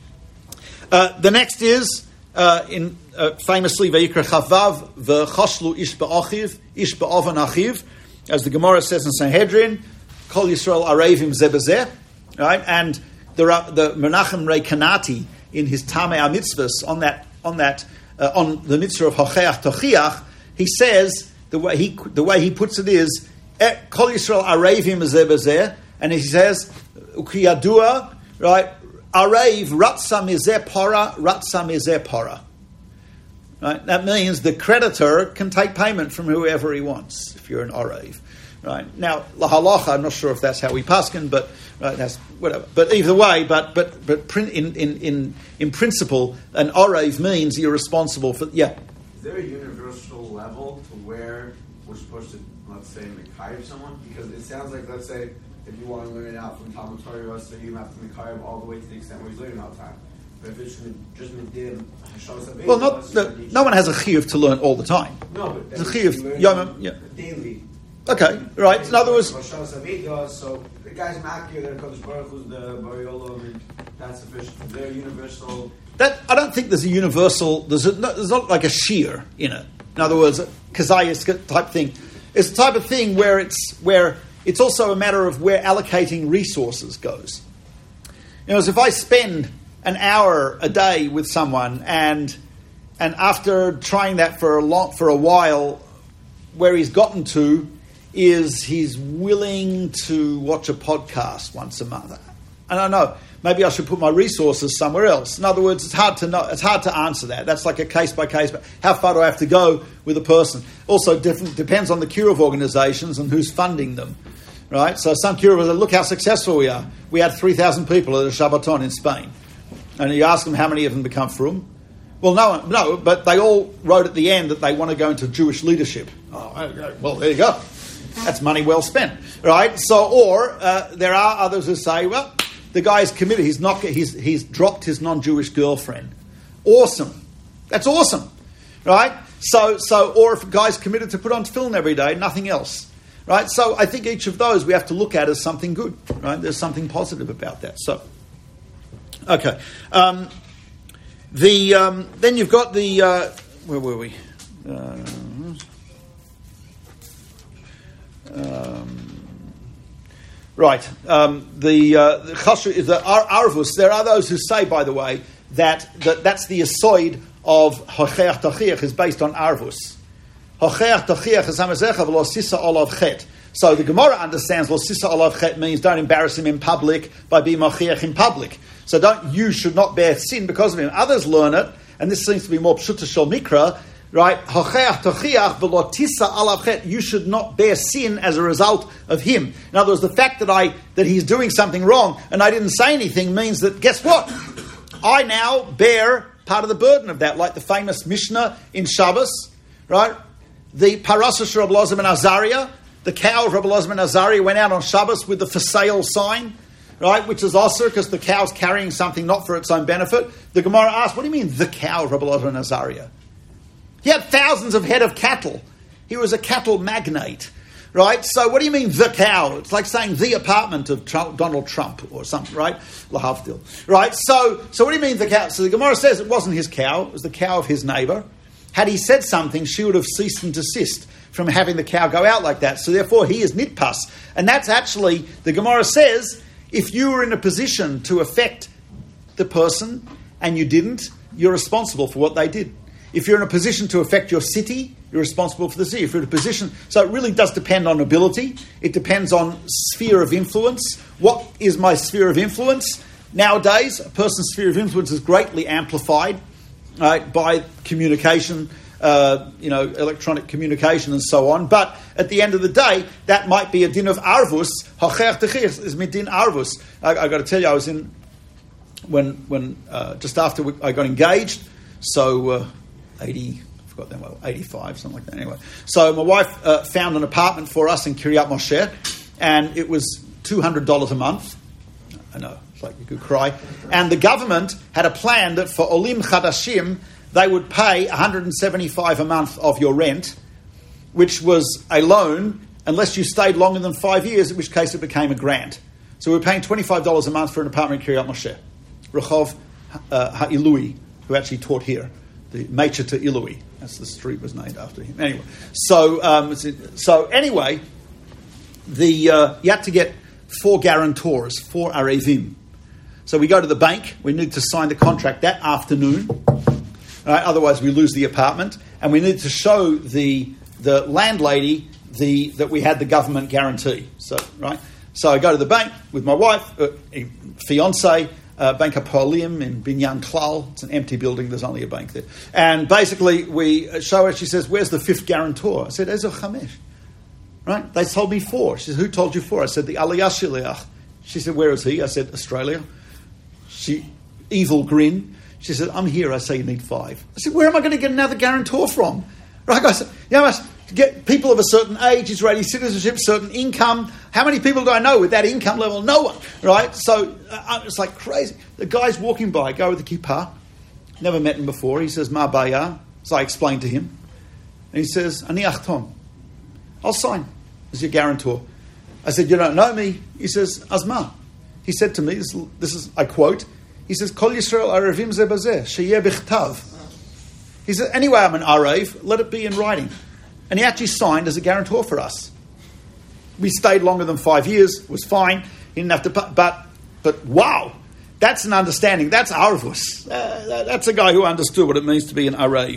Uh, the next is, uh, in uh, famously, Vayikra Chavav v'choshlu ish ba'achiv, ish ba'ovan achiv, as the Gemara says in Sanhedrin, Kol Yisrael arevim ze bezeh, right? And the, the Menachem Rei Kanati in his Tamei HaMitzvahs on that, on that, Uh, on the mitzvah of Hocheach Tochiach, he says, the way he the way he puts it is, Kol Yisrael Arevim Zeh Bezeh, and he says, Ukiyadua, right, Arev Ratza Mizeh Pora, Ratza Mizeh Pora. Right? That means the creditor can take payment from whoever he wants, if you're an Arev. Right? Now, La Halacha, I'm not sure if that's how we paskin, but right, that's whatever. But either way, but but but in in in, in principle, an Orev means you're responsible for. Yeah. Is there a universal level to where we're supposed to, let's say, mekayim someone? Because it sounds like, let's say, if you want to learn it out from Talmud Torah, so you have to mekayim all the way to the extent where he's learning all the time. But if it's just medim, well, not the, no one has a chiyuv to learn all the time. No, but there's a chiyuv yom, yeah. daily. Okay, right. In other words, so the guy's makir that Kodesh Baruch Hu's the Bariolo, and that's sufficient. They're universal. That I don't think there's a universal. There's a, there's not like a shear in it. In other words, a kazayas type thing. It's the type of thing where it's where it's also a matter of where allocating resources goes. You know, as if I spend an hour a day with someone, and and after trying that for a long for a while, where he's gotten to is he's willing to watch a podcast once a month. I don't know. Maybe I should put my resources somewhere else. In other words, it's hard to know. It's hard to answer that. That's like a case by case. But how far do I have to go with a person? Also, different, depends on the Kiruv organizations and who's funding them, right? So some Kiruv say, look how successful we are. We had three thousand people at a Shabbaton in Spain, and you ask them how many of them become frum. Well, no, one, no, but they all wrote at the end that they want to go into Jewish leadership. Oh, okay. Well, there you go. That's money well spent, right? So, or uh, there are others who say, well, the guy is committed. He's not. He's he's dropped his non-Jewish girlfriend. Awesome. That's awesome, right? So, so, or if a guy's committed to put on tefillin every day, nothing else, right? So, I think each of those we have to look at as something good, right? There's something positive about that. So, okay. Um, the um, then you've got the uh, where were we? Uh, Um, right. Um, the uh, the chashuv is the ar- arvus. There are those who say, by the way, that, that that's the asoid of hocheach tachiach is based on arvus. Hocheach tachiach is hamazecha v'lo sisa olav chet. So the Gemara understands lo sisa olav chet means don't embarrass him in public by being mochiach in public. So don't you should not bear sin because of him. Others learn it, and this seems to be more pshuta shel mikra. Right, you should not bear sin as a result of him. In other words, the fact that I that he's doing something wrong and I didn't say anything means that, guess what? I now bear part of the burden of that, like the famous Mishnah in Shabbos, right? The Parasas Rabbi Elazar ben Azariah, the cow of Rabbi Elazar ben Azariah went out on Shabbos with the for sale sign, right, which is also because the cow's carrying something not for its own benefit. The Gemara asked, what do you mean, the cow of Rabbi Elazar ben Azariah? He had thousands of head of cattle. He was a cattle magnate, right? So what do you mean, the cow? It's like saying the apartment of Trump, Donald Trump or something, right? Lahavdil, right? So, so what do you mean, the cow? So the Gemara says it wasn't his cow, it was the cow of his neighbour. Had he said something, she would have ceased and desist from having the cow go out like that. So therefore, he is nitpas. And that's actually, the Gemara says, if you were in a position to affect the person and you didn't, you're responsible for what they did. If you're in a position to affect your city, you're responsible for the city. If you're in a position... So it really does depend on ability. It depends on sphere of influence. What is my sphere of influence? Nowadays, a person's sphere of influence is greatly amplified right, by communication, uh, you know, electronic communication and so on. But at the end of the day, that might be a din of arvus. Hacher techir is midin arvus. I, I got to tell you, I was in... When, when uh, just after we, I got engaged, so... Uh, eighty, I forgot that well, eighty-five, something like that. Anyway, so my wife uh, found an apartment for us in Kiryat Moshe, and it was two hundred dollars a month. I know, it's like you could cry. And the government had a plan that for Olim Chadashim, they would pay one hundred seventy-five a month of your rent, which was a loan, unless you stayed longer than five years, in which case it became a grant. So we were paying twenty-five dollars a month for an apartment in Kiryat Moshe. Rehov uh, Ha'ilui, who actually taught here. The Meicher to Ilui. That's the street was named after him. Anyway, so um, so anyway, the uh, you had to get four guarantors, four arevim. So we go to the bank. We need to sign the contract that afternoon. Right? Otherwise, we lose the apartment, and we need to show the the landlady the that we had the government guarantee. So right. So I go to the bank with my wife, uh, fiance. Uh, Bank Hapoalim in Binyan Klal. It's an empty building. There's only a bank there. And basically, we show her. She says, "Where's the fifth guarantor?" I said, "Ezo Chamesh." Right? They told me four. She said, "Who told you four?" I said, "The Aliyah Shiliach." She said, "Where is he?" I said, "Australia." She evil grin. She said, "I'm here." I say, "You need five." I said, "Where am I going to get another guarantor from?" Right? I said, "You know, get people of a certain age, Israeli citizenship, certain income. How many people do I know with that income level? No one, right?" So uh, it's like crazy. The guy's walking by, guy with the kippah, never met him before. He says, "Ma baya." So I explained to him. And he says, "Ani achtom. I'll sign as your guarantor." I said, "You don't know me?" He says, "Azma." He said to me, this, this is, I quote, he says, "Kol Yisrael arevim ze bazeh, sheyeh bichtav." He said, "Anyway, I'm an arev, let it be in writing." And he actually signed as a guarantor for us. We stayed longer than five years. It was fine. He didn't have to... But, but, but wow, that's an understanding. That's arvus. Uh, that's a guy who understood what it means to be an arev.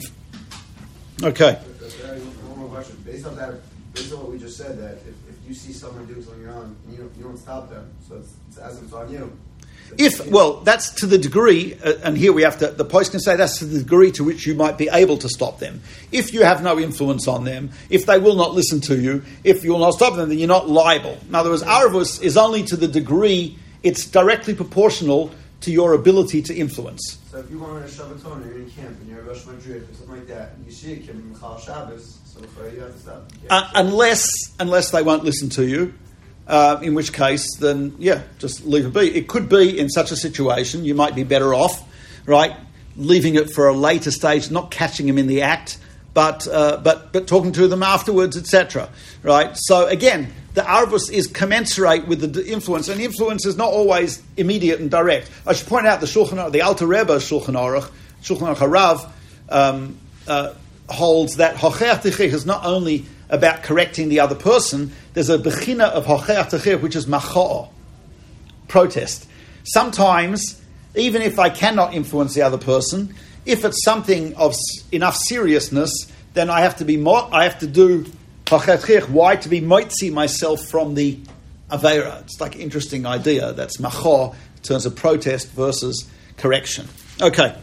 Okay. One more question. Based on that, based on what we just said, that if, if you see someone doing something wrong, you don't, you don't stop them. So it's, it's as if it's on you. If, well, that's to the degree, uh, and here we have to, the post can say that's to the degree to which you might be able to stop them. If you have no influence on them, if they will not listen to you, if you will not stop them, then you're not liable. In other words, arvus is only to the degree it's directly proportional to your ability to influence. So if you want to Shabbaton, or you're in camp, and you're at Rosh Madrid, or something like that, and you see a kid in Michal Shabbos, so you have to stop. Uh, unless, unless they won't listen to you. Uh, in which case, then, yeah, just leave it be. It could be in such a situation, you might be better off, right, leaving it for a later stage, not catching them in the act, but uh, but but talking to them afterwards, et cetera. Right? So, again, the arvus is commensurate with the influence, and influence is not always immediate and direct. I should point out the Shulchan Aruch, the Alter Rebbe Shulchan Aruch, Shulchan Aruch Harav, um, uh, holds that Hocheach Techich is not only about correcting the other person, there's a bechina of hocheach techir, which is macha'ah, protest. Sometimes, even if I cannot influence the other person, if it's something of enough seriousness, then I have to be mo- I have to do hocheach techir. Why? To be moitzi myself from the aveira. It's like an interesting idea. That's macha'ah in terms of protest versus correction. Okay.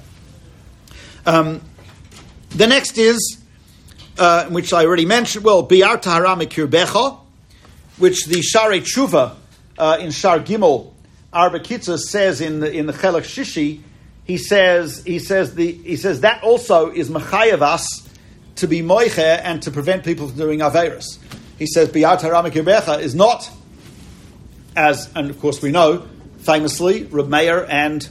Um, the next is. Uh, which I already mentioned, well, Bi'ar Tahara Mikirbecha, which the Shari Tshuva uh, in Shar Gimel, Arba Kitzah says in the, in the Chelek Shishi, he says he says the he says that also is mechayev us to be moiche and to prevent people from doing averos. He says Biyar Torah Mikirbecha is not, as, and of course we know, famously, Reb Meir and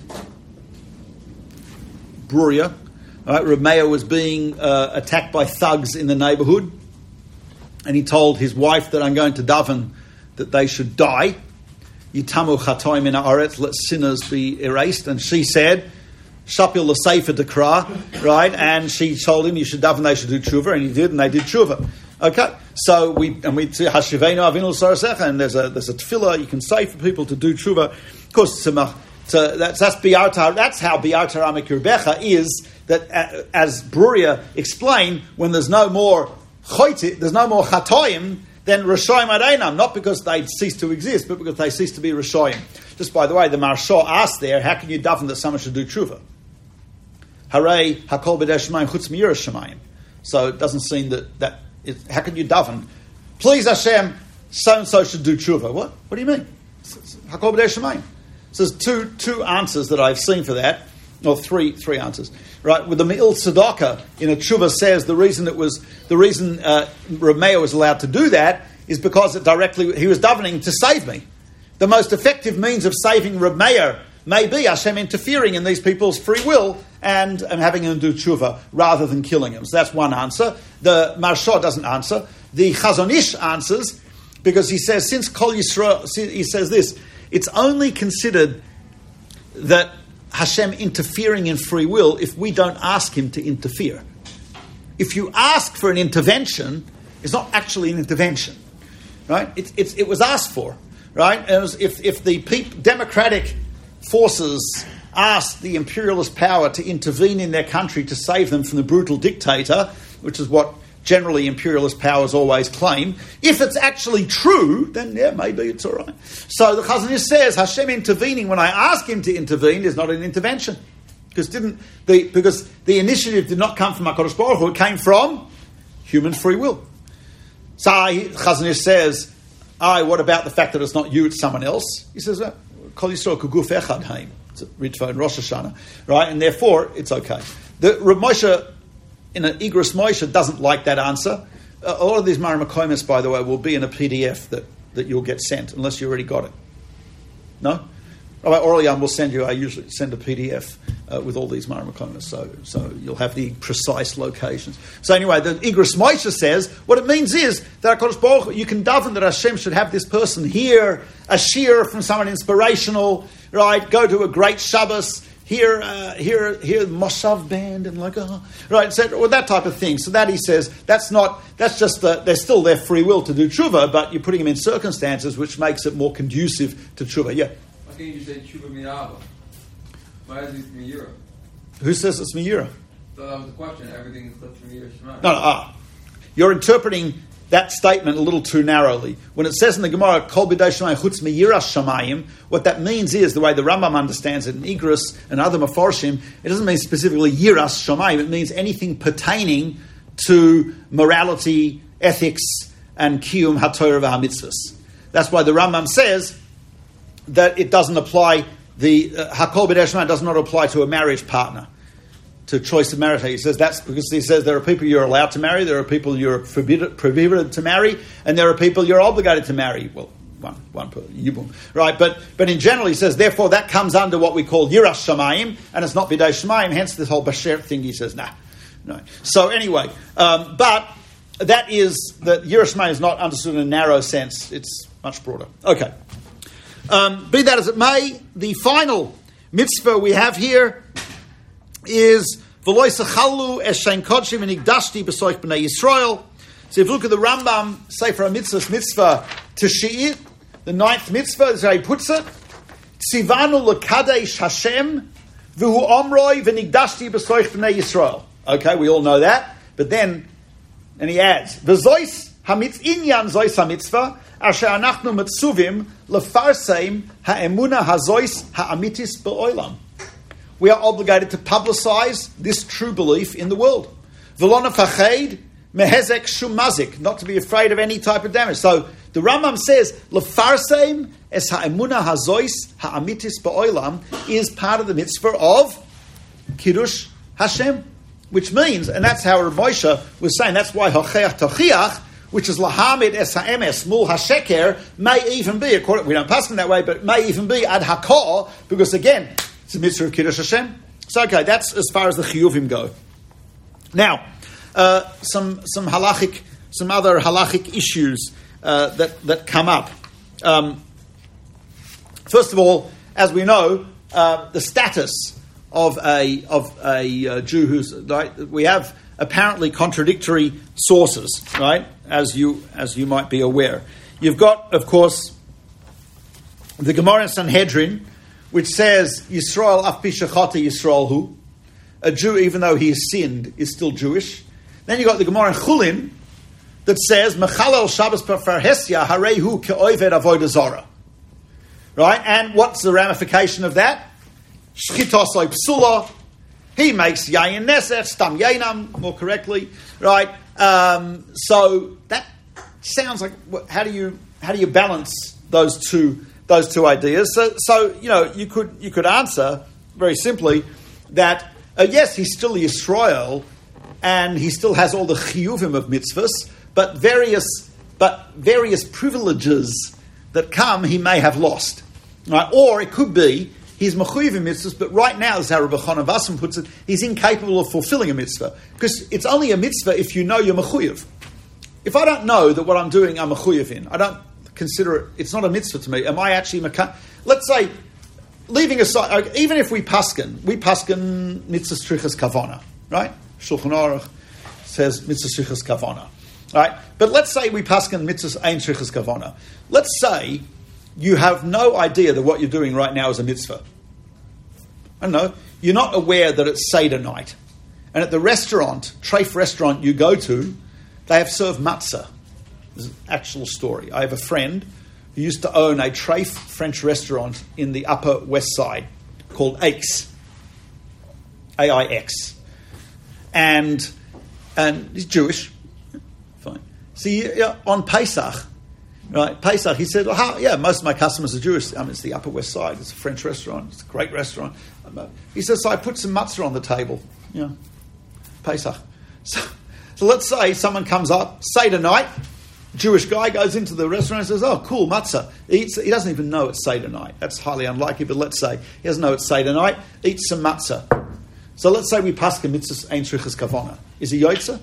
Bruria. Right? Reb Meir was being uh, attacked by thugs in the neighbourhood, and he told his wife that I'm going to daven that they should die. Yitamu chatoim min haaretz, let sinners be erased. And she said, Shapil l'seifa dekra, right? And she told him you should daven they should do tshuva, and he did, and they did tshuva. Okay, so we and we see Hashivenu Avinu L'Sarasecha, and there's a there's a tefillah you can say for people to do tshuva. Of course, to, to, that's that's Biyar Torah. That's how Biyar Torah Mikirbecha is. That uh, as Bruria explained, when there's no more choyti, there's no more chatoim, then Rishayim Adeinam, not because they cease to exist, but because they cease to be Rishayim. Just by the way, the Maharsha asked there, how can you daven that someone should do tshuva? Hooray, Hakol B'dei Shemayim Chutz Miyiras Shemayim. So it doesn't seem that that. It, how can you daven? Please Hashem, so and so should do tshuva. What? What do you mean? Hakol B'dei Shemayim. So there's two two answers that I've seen for that, or three three answers. Right? With the Me'il Tzedakah in a tshuva says the reason it was the reason uh, Reb Meir was allowed to do that is because it directly he was davening to save me. The most effective means of saving Reb Meir may be Hashem interfering in these people's free will and, and having them do tshuva rather than killing them. So that's one answer. The Maharsha doesn't answer. The Chazon Ish answers because he says, since Kol Yisrael, he says this, it's only considered that Hashem interfering in free will if we don't ask him to interfere. If you ask for an intervention, it's not actually an intervention, right? It's, it's, it was asked for, right? And it was, if, if the peop, democratic forces asked the imperialist power to intervene in their country to save them from the brutal dictator, which is what generally imperialist powers always claim, if it's actually true, then yeah, maybe it's all right. So the Chazon Ish says Hashem intervening when I ask him to intervene is not an intervention. Because didn't the because the initiative did not come from HaKadosh Baruch Hu, it came from human free will. So Chazon Ish says, aye, what about the fact that it's not you, it's someone else? He says, well, Kol Yisrael kuguf echad haim. It's a Ritva and Rosh Hashanah, right? And therefore, it's okay. The Reb Moshe, in an Igros Moshe, doesn't like that answer. Uh, all of these Marim HaKoimis, by the way, will be in a P D F that, that you'll get sent, unless you already got it. No? All right, Orliam will send you, I usually send a P D F uh, with all these Marim HaKoimis, so, so you'll have the precise locations. So anyway, the Igros Moshe says, what it means is that HaKadosh Baruch Hu, you can daven that Hashem should have this person hear a shir from someone inspirational, right? Go to a great Shabbos, hear, uh, hear, hear the Moshav band and like, oh, right, so, or that type of thing. So that he says, that's not, that's just, the, they're still their free will to do tshuva, but you're putting them in circumstances which makes it more conducive to tshuva. Yeah. Why can't you just say tshuva mi'ava? Why is it mi'ira? Who says it's mi'ira? So that was the question. Everything is left from mi'ira shema. No, no, ah. You're interpreting that statement a little too narrowly. When it says in the Gemara, Kol b'dei Shemayim chutz miyiras shamayim, what that means is, the way the Rambam understands it in Igros and other Mefarshim, it doesn't mean specifically yiras shamayim, it means anything pertaining to morality, ethics, and kiyum haTorah v'hamitzvos. That's why the Rambam says that it doesn't apply, the uh, Hakol b'dei Shemayim does not apply to a marriage partner, to choice of marriage. He says that's because he says there are people you're allowed to marry, there are people you're forbidden, prohibited to marry, and there are people you're obligated to marry. Well, one, one per yibum, right? But but in general, he says therefore that comes under what we call yiras shamayim, and it's not b'dei shemayim. Hence this whole basher thing. He says nah, no. So anyway, um, but that is that yiras shamayim is not understood in a narrow sense. It's much broader. Okay. Um, be that as it may, the final mitzvah we have here is V'lo yisachalu es shein kodshim v'nigdashti b'soich b'nei Yisrael. So if you look at the Rambam Sefer HaMitzvos mitzvah Tishi'it, the ninth mitzvah, this is how he puts it: Tzivanu l'kadesh Hashem v'hu omroi v'nigdashti b'soich b'nei Yisrael. Okay, we all know that, but then, and he adds V'zois hamitz inyan zois hamitzvah asher anachnu mitzuvim lefarseim ha'emuna hazois ha'amitis b'olam. We are obligated to publicize this true belief in the world. V'lo nefached mehezek shum mazik, not to be afraid of any type of damage. So the Rambam says, lefarseim es ha'emuna hazois ha'amitis ba'olam is part of the mitzvah of Kiddush Hashem, which means, and that's how Rav Moshe was saying, that's why Hocheach Tochiach, which is Lahamid Es HaEmes Mul HaSheker, may even be, according, we don't pass them that way, but may even be Ad HaKor, because again, it's a mitzvah of Kiddush Hashem. So okay, that's as far as the Chiyuvim go. Now, uh, some some halachic, some other halachic issues uh, that, that come up. Um, first of all, as we know, uh, the status of a of a uh, Jew who's right, we have apparently contradictory sources, right? As you as you might be aware, you've got, of course, the Gemara in Sanhedrin, which says Yisrael af bishachata Yisrael hu, a Jew even though he has sinned is still Jewish. Then you have got the Gemara in Chulin that says Mechalel Shabbos b'farhesia harehu ke'oived avodah zara, right? And what's the ramification of that? Shchitos psula. He makes yayin nesech, stam yainam, more correctly, right? Um, so that sounds like, how do you how do you balance those two those two ideas? So, so you know, you could you could answer very simply that uh, yes, he's still Yisrael, and he still has all the chiyuvim of mitzvahs, but various but various privileges that come he may have lost, right? Or it could be he's mechuyev in mitzvahs, but right now, as how Rabbi Chana Vassam puts it, he's incapable of fulfilling a mitzvah. Because it's only a mitzvah if you know you're mechuyev. If I don't know that what I'm doing I'm mechuyev in, I don't consider it, it's not a mitzvah to me. Am I actually, meka- let's say, leaving aside, even if we paskin, we paskin mitzvah strichas kavana, right? Shulchan Aruch says mitzvah strichas kavana, right? But let's say we paskin mitzvah ein strichas kavana. Let's say you have no idea that what you're doing right now is a mitzvah. I don't know. You're not aware that it's Seder night. And at the restaurant, treif restaurant you go to, they have served matzah. This is an actual story. I have a friend who used to own a treif French restaurant in the Upper West Side called Aix. A I X. And, and he's Jewish. Fine. See, yeah, on Pesach, right, Pesach, he said, well, how, yeah, most of my customers are Jewish. I mean, it's the Upper West Side. It's a French restaurant. It's a great restaurant. He says, so I put some matzah on the table. You know, Pesach. So, so let's say someone comes up, Seder night, Jewish guy goes into the restaurant and says, oh, cool, matzah. He, eats, he doesn't even know it's Seder night. That's highly unlikely, but let's say he doesn't know it's Seder night. Eats some matzah. So let's say we pass mitzvahs ein shrichas kavana. Is he yotza?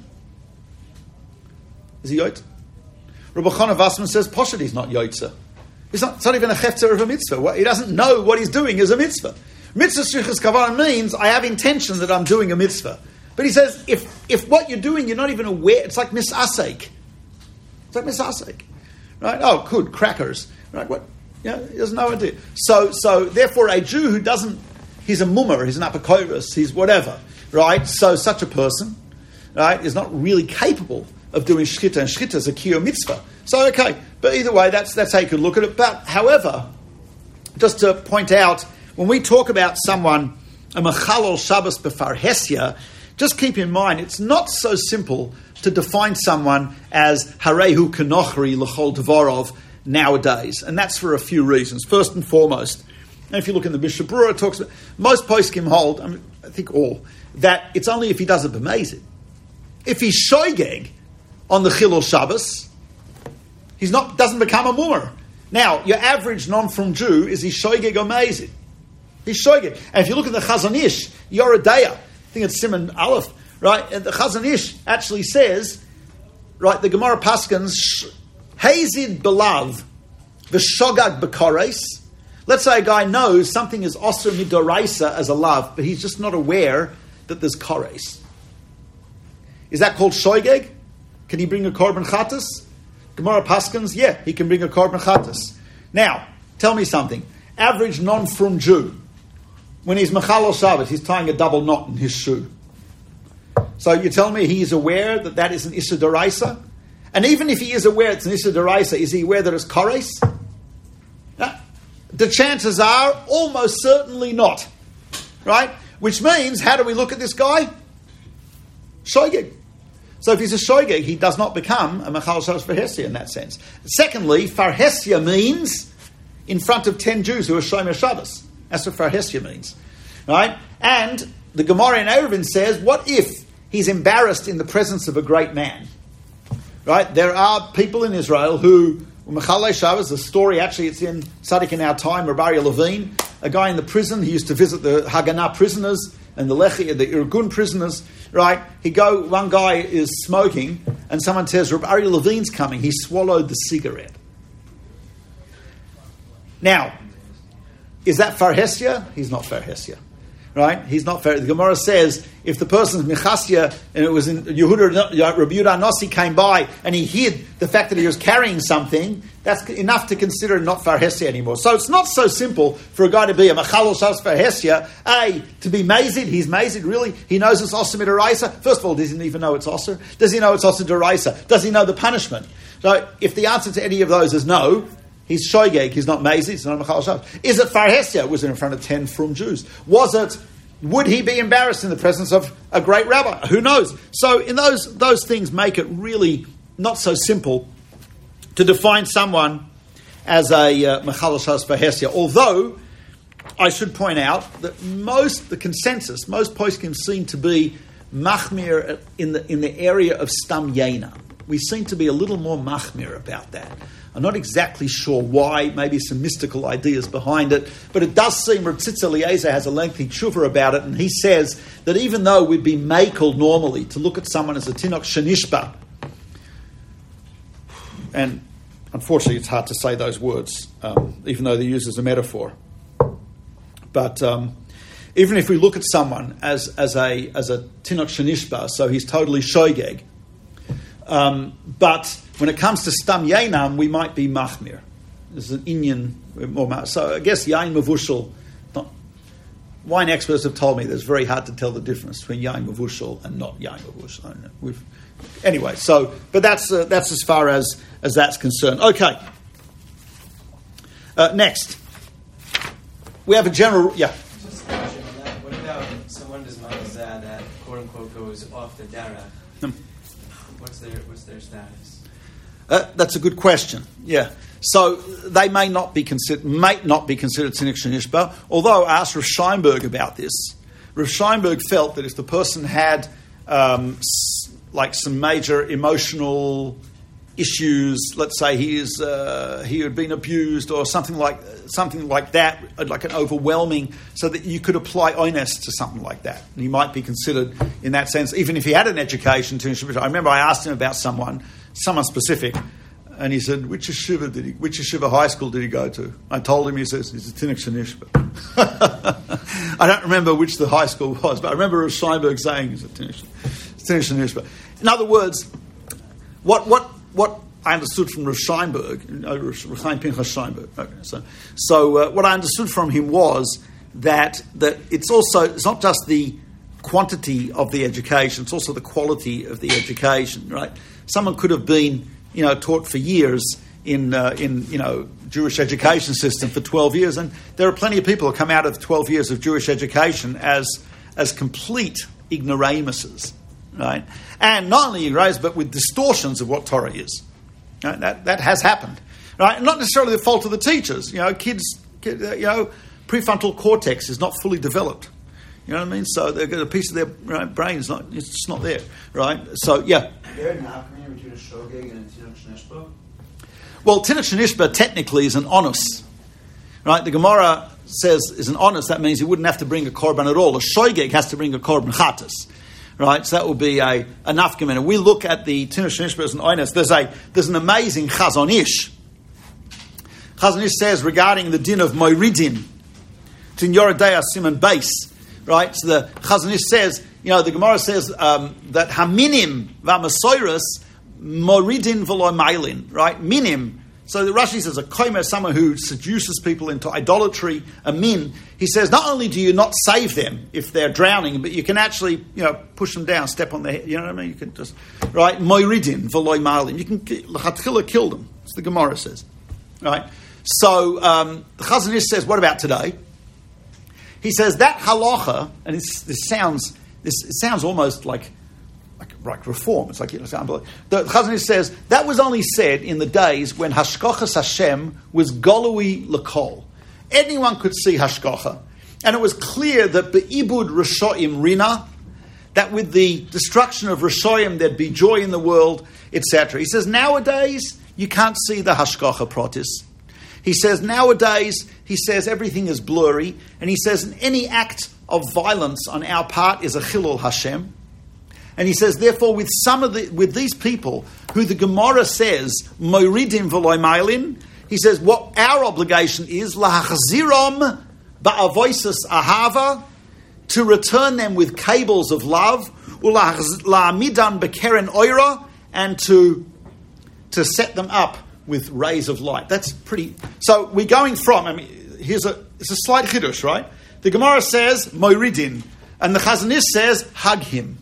Is he yotza? Rabbi Chana Vassman says, Poshet, he's not yotza. It's not, it's not even a hefzer of a mitzvah. He doesn't know what he's doing is a mitzvah. Mitzvah shrichas kavana means I have intention that I'm doing a mitzvah. But he says, if if what you're doing, you're not even aware, it's like misasek. It's like misasek. Right? Oh, good, crackers. Right? What? Yeah, he has no idea. So, so therefore, a Jew who doesn't, he's a mummer, he's an apokorus, he's whatever, right? So such a person, right, is not really capable of doing shchita, and shchita is a kiyum mitzvah. So, okay, but either way, that's that's how you could look at it. But, however, just to point out, when we talk about someone, a mechalol Shabbos b'farhesia, just keep in mind, it's not so simple to define someone as harehu kenochri l'chol dvarov nowadays. And that's for a few reasons. First and foremost, and if you look in the Mishnah Berurah, it talks about, most poskim hold, I, mean, I think all, that it's only if he does it b'mezid. If he's shoygeg on the Chilul Shabbos, he's not doesn't become a mummer. Now, your average non-from Jew is he shoygeg or mezid. He's shoygeg. And if you look at the Chazon Ish, Yoredeya, I think it's Simon Aleph, right? And the Chazon Ish actually says, right, the Gemara Paskins, Hazid belav, v'shogag b'kares. Let's say a guy knows something is osir midoraisa as a love, but he's just not aware that there's kares. Is that called shoygeg? Can he bring a korban chatas? Gemara Paskins, yeah, he can bring a korban chatas. Now, tell me something. Average non-frum Jew, when he's Mechalel Shabbos, he's tying a double knot in his shoe. So you tell me he is aware that that is an Issa D'Oraisa? And even if he is aware it's an Issa D'Oraisa, is he aware that it's Kares? No. The chances are almost certainly not. Right? Which means, how do we look at this guy? Shoygeg. So if he's a Shoygeg, he does not become a Mechalel Shabbos Farhesia in that sense. Secondly, Farhesia means in front of ten Jews who are Shomer Shabbos. That's what Farhesia means. Right? And the Gemara in Eruvin says, what if he's embarrassed in the presence of a great man? Right? There are people in Israel who, Mechalei Shabbos, the story actually, it's in Tzaddik in our time, Rabbi Aryeh Levine, a guy in the prison, he used to visit the Haganah prisoners and the Lechi, the Irgun prisoners, right? He go, one guy is smoking, and someone says, Rabbi Aryeh Levine's coming, he swallowed the cigarette. Now, is that Farhesia? He's not Farhesia. Right? He's not fair. The Gemara says if the person's Mechasya and it was in Yehuda, Rabbi Yehuda Nossi came by and he hid the fact that he was carrying something, that's enough to consider not Farhesia anymore. So it's not so simple for a guy to be a Machal Shas Farhesia. A, to be mazid, he's mazid, really? He knows it's Osir Midaraisa. First of all, does he even know it's Osir? Does he know it's Osir Daraisa? Does he know the punishment? So if the answer to any of those is no, he's shoygeg, he's not mazid, he's not a Machal Shabbos. Is it Farhesia? Was it in front of ten frum Jews? Was it, would he be embarrassed in the presence of a great rabbi? Who knows? So in those those things make it really not so simple to define someone as a uh, Machal Shabbos Farhesia. Although, I should point out that most, the consensus, most poskim seem to be machmir in the in the area of Stam Yena. We seem to be a little more machmir about that. I'm not exactly sure why, maybe some mystical ideas behind it, but it does seem Reb Tzitz Eliezer has a lengthy tshuva about it, and he says that even though we'd be makel normally to look at someone as a tinok shenishba, and unfortunately it's hard to say those words, um, even though they're used as a metaphor, but um, even if we look at someone as as a as a tinok shenishba, so he's totally shoygeg, um, but when it comes to Stam Yainam, we might be Machmir. There's an Inyan more. So I guess Yain Mavushal, not, wine experts have told me that it's very hard to tell the difference between Yain Mavushal and not Yain Mavushal. I don't know. We've, anyway, so, but that's uh, that's as far as, as that's concerned. Okay. Uh, next. We have a general, yeah. Just a question on that. What about someone does Mazah that quote unquote goes off the Darach? Hmm. What's their, what's their status? Uh, that's a good question. Yeah, so they may not be considered, may not be considered Tzinik Shenishba. Although I asked Rav Scheinberg about this, Rav Scheinberg felt that if the person had um, s- like some major emotional issues, let's say he is uh, he had been abused or something like something like that, like an overwhelming, so that you could apply oines to something like that, and he might be considered in that sense, even if he had an education. I remember I asked him about someone. Someone specific, and he said, which yeshiva did he, which yeshiva high school did he go to? I told him, he says, he's a Tinnik Shenishba. I don't remember which the high school was, but I remember Rav Scheinberg saying he's a Tinnik Shenishba. In other words, what what what I understood from Rav Scheinberg, you know, Rav Chaim Pinchas Scheinberg, okay, so, so uh, what I understood from him was that that it's also, it's not just the quantity of the education, it's also the quality of the education, right? Someone could have been, you know, taught for years in, uh, in you know, Jewish education system for twelve years, and there are plenty of people who come out of twelve years of Jewish education as as complete ignoramuses, right? And not only ignoramus, but with distortions of what Torah is. Right? That that has happened, right? And not necessarily the fault of the teachers. You know, kids, kid, you know, prefrontal cortex is not fully developed. You know what I mean? So they've got a piece of their right, brain is not, it's just not there, right? So yeah. Is there an alchemy between a shogeg and a tinok shenishba? Well, tinok shenishba technically is an onus, right? The Gemara says is an onus. That means he wouldn't have to bring a korban at all. A shogeg has to bring a korban chatas, right? So that would be a a nafkamina. We look at the tinok shenishba as an onus. There's a there's an amazing Chazon Ish. Chazon Ish says regarding the din of moiridin, tin yoredei siman base. Right, so the Chazon Ish says, you know, the Gemara says um, that haminim v'amasoiros moridin v'lo mailin, right? Minim. So the Rashi says a komer, someone who seduces people into idolatry, a min. He says not only do you not save them if they're drowning, but you can actually, you know, push them down, step on their head. You know what I mean? You can just, right? Moridin v'lo mailin. You can l'chatchila kill them. As the Gemara says, right? So um, the Chazon Ish says, what about today? He says that halacha, and it's, this sounds this it sounds almost like like, like reform. It's like it's unbelievable. The Chazon Ish says that was only said in the days when hashkochas Hashem was golui l'kol. Anyone could see hashkocha, and it was clear that be'ibud Rishoim rina, that with the destruction of Rishoim there'd be joy in the world, et cetera. He says nowadays you can't see the hashgacha pratis. He says nowadays, he says everything is blurry, and he says any act of violence on our part is a chilul Hashem. And he says, therefore, with some of the with these people who the Gemara says moiridim v'loy mailin, he says what our obligation is lahachzirom ba'avoisus ahava, to return them with cables of love, ula'amidan bekeren oira, and to to set them up with rays of light. That's pretty. So we're going from. I mean, here's a it's a slight chiddush, right? The Gemara says moiridin, and the Chazon Ish says hug him.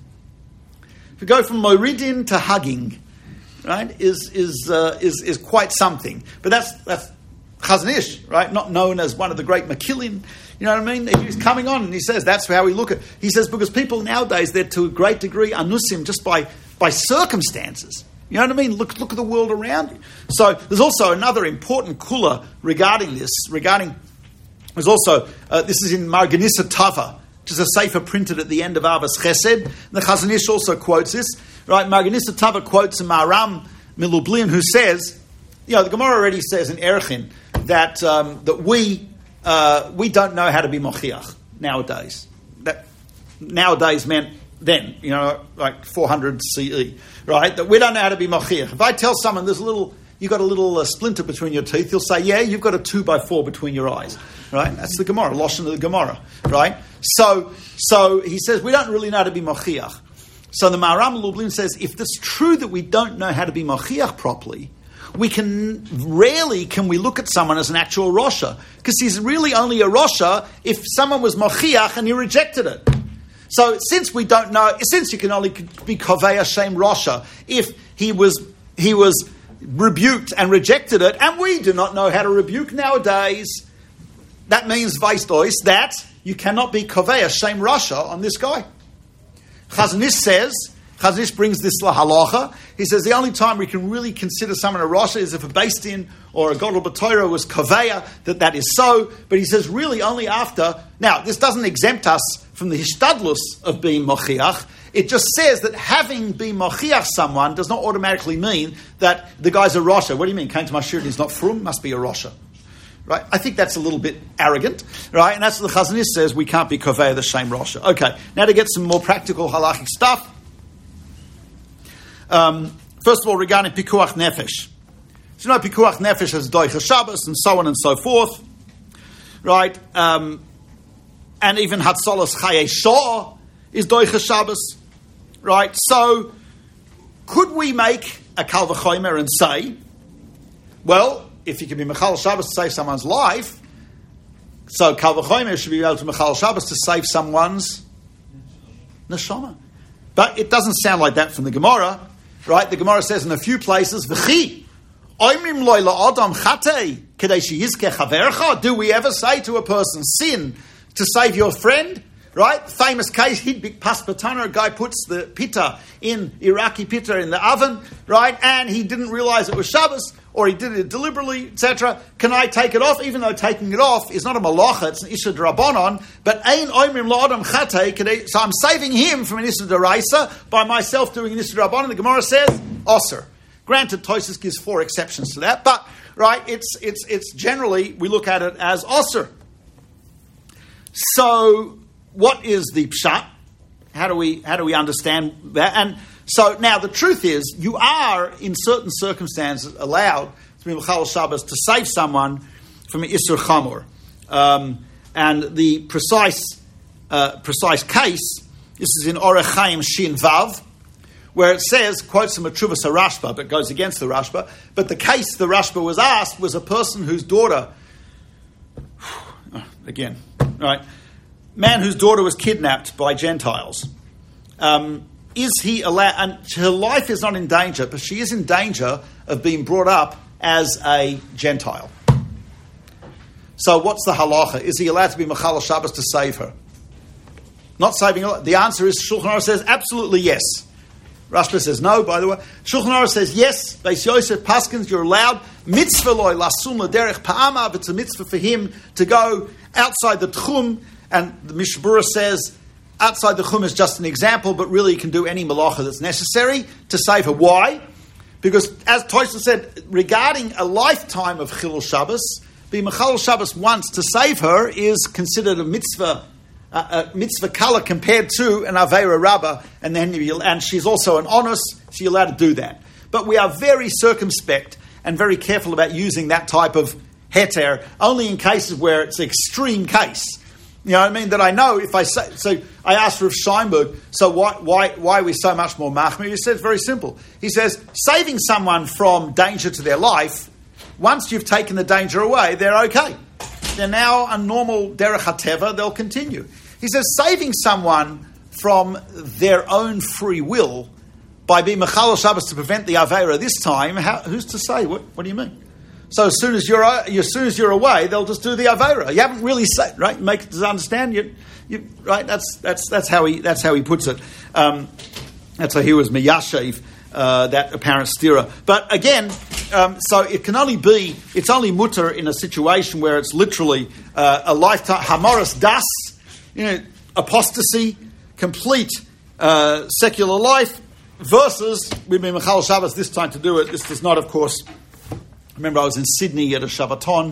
If we go from moiridin to hugging, right, is is uh, is is quite something. But that's that's Chazon Ish, right? Not known as one of the great Makilin. You know what I mean? He's coming on and he says that's how we look at. He says because people nowadays they're to a great degree anusim just by by circumstances. You know what I mean? Look look at the world around you. So there's also another important kula regarding this. Regarding there's also uh, this is in Marganisa Tava, which is a sefer printed at the end of Avos Chesed. And the Chazon Ish also quotes this, right? Marganisa Tava quotes a Maharam Milublin who says, you know, the Gemara already says in Erechin that um, that we uh, we don't know how to be mochiach nowadays. That nowadays meant then, you know, like four hundred C E, right? That we don't know how to be mochiach. If I tell someone there's a little, you got a little uh, splinter between your teeth, he'll say, yeah, you've got a two by four between your eyes, right? That's the Gemara, Lashon of the Gemara, right? So, so he says we don't really know how to be mochiach. So the Maharam Lublin says if it's true that we don't know how to be mochiach properly, we can rarely can we look at someone as an actual rosha, because he's really only a rosha if someone was mochiach and he rejected it. So since we don't know, since you can only be kovei Hashem rosha if he was he was rebuked and rejected it, and we do not know how to rebuke nowadays, that means vaistois that you cannot be kovei Hashem rosha on this guy. Chazon Ish says, Chazon Ish brings this lahalacha. He says the only time we can really consider someone a rosha is if a beis din or a gadol b'Torah was kaveya, that that is so. But he says really only after. Now this doesn't exempt us from the hishtadlus of being mochiach. It just says that having been mochiach someone does not automatically mean that the guy's a rosha. What do you mean? Came to my shirt and he's not frum? Must be a rosha. Right? I think that's a little bit arrogant, right? And that's what the Chazon Ish says, we can't be kovei the same rosha. Okay, now to get some more practical halachic stuff. Um, first of all, regarding pikuach nefesh. So you know, pikuach nefesh has doicha Shabbos and so on and so forth, right? Um, and even hatzolas chayei shor is doicha Shabbos, right? So could we make a kal v'chomer and say, well, if you can be Mechal Shabbos to save someone's life, so Kal V'chomer should be able to Mechal Shabbos to save someone's neshama. But it doesn't sound like that from the Gemara, right? The Gemara says in a few places, V'chi, oimrim loy la'adam chatei, kedei sheyizkeh chavercha. Do we ever say to a person, sin to save your friend? Right? Famous case, Hidbik Paspatana, a guy puts the pita in, Iraqi pita in the oven, right? And he didn't realize it was Shabbos, or he did it deliberately, et cetera. Can I take it off? Even though taking it off is not a malacha, it's an isha d'rabanan, but ein oimrim la'adam chatei, so I'm saving him from an isha d'raisa by myself doing an isha d'rabanan. The Gemara says, osir. Granted, Tosfos gives four exceptions to that, but, right, it's it's it's generally, we look at it as osir. So, what is the pshat? How do we how do we understand that? And so now the truth is, you are in certain circumstances allowed to be Mechal Shabbos to save someone from an Isur Chamor. Um, and the precise uh, precise case, this is in Orech Chaim Shin Vav, where it says, quotes from a Truvas Rashba, but goes against the Rashba. But the case the Rashba was asked was a person whose daughter, again, right. Man whose daughter was kidnapped by Gentiles. Um, is he allowed? And her life is not in danger, but she is in danger of being brought up as a Gentile. So, what's the halacha? Is he allowed to be Mechal Shabbos to save her? Not saving her. The answer is Shulchan Aruch says absolutely yes. Rashba says no. By the way, Shulchan Aruch says yes. Beis Yosef Paskins, you're allowed. Mitzvah loy lasum l'derech pa'amav. It's a mitzvah for him to go outside the tchum And the Mishbura says, outside the Chum is just an example, but really you can do any malacha that's necessary to save her. Why? Because, as Tosha said, regarding a lifetime of Chilul Shabbos, being Mechalel Shabbos once to save her is considered a mitzvah, uh, a mitzvah kala compared to an Aveira Rabbah, and then you, and she's also an honest, so you're allowed to do that. But we are very circumspect and very careful about using that type of heter, only in cases where it's an extreme case. You know what I mean? That I know if I say, so I asked Rav Scheinberg, so why why why are we so much more machmir? He says very simple. He says, saving someone from danger to their life, once you've taken the danger away, they're okay. They're now a normal derech hateva, they'll continue. He says, saving someone from their own free will by being Mechalel Shabbos to prevent the Aveira this time, how, who's to say? What, what do you mean? So as soon as you're as soon as you're away, they'll just do the Aveira. You haven't really said, right? Make does understand you, you right? That's that's that's how he that's how he puts it. Um, that's how he was miyashiv, uh, that apparent stira. But again, um, so it can only be it's only mutter in a situation where it's literally uh, a lifetime hamoras das, you know, apostasy, complete uh, secular life versus we've been Mechal Shabbos this time to do it. This does not, of course. Remember, I was in Sydney at a Shabbaton,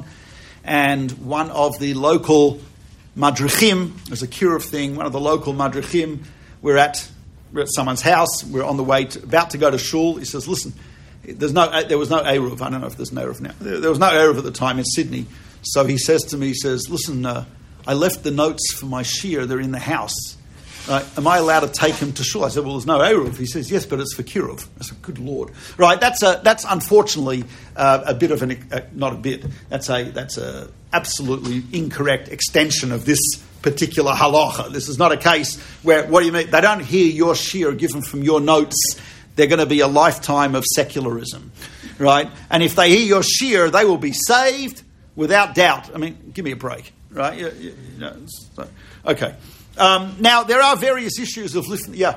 and one of the local madrichim, there's a Kiruv thing, one of the local madrichim, we're at we're at someone's house, we're on the way, to, about to go to shul. He says, listen, there's no, there was no Eruv, I don't know if there's an Eruv now, there, there was no Eruv at the time in Sydney, so he says to me, he says, listen, uh, I left the notes for my shiur, they're in the house. Right, am I allowed to take him to shul? I said, well, there's no Eruv. He says, yes, but it's for Kiruv. I said, good Lord. Right, that's a, that's unfortunately uh, a bit of an, uh, not a bit, that's a that's a absolutely incorrect extension of this particular halacha. This is not a case where, what do you mean? They don't hear your shiur given from your notes. They're going to be a lifetime of secularism. Right? And if they hear your shiur, they will be saved without doubt. I mean, give me a break. Right? You, you, you know, so, okay. Um, now, there are various issues of listening. Yeah.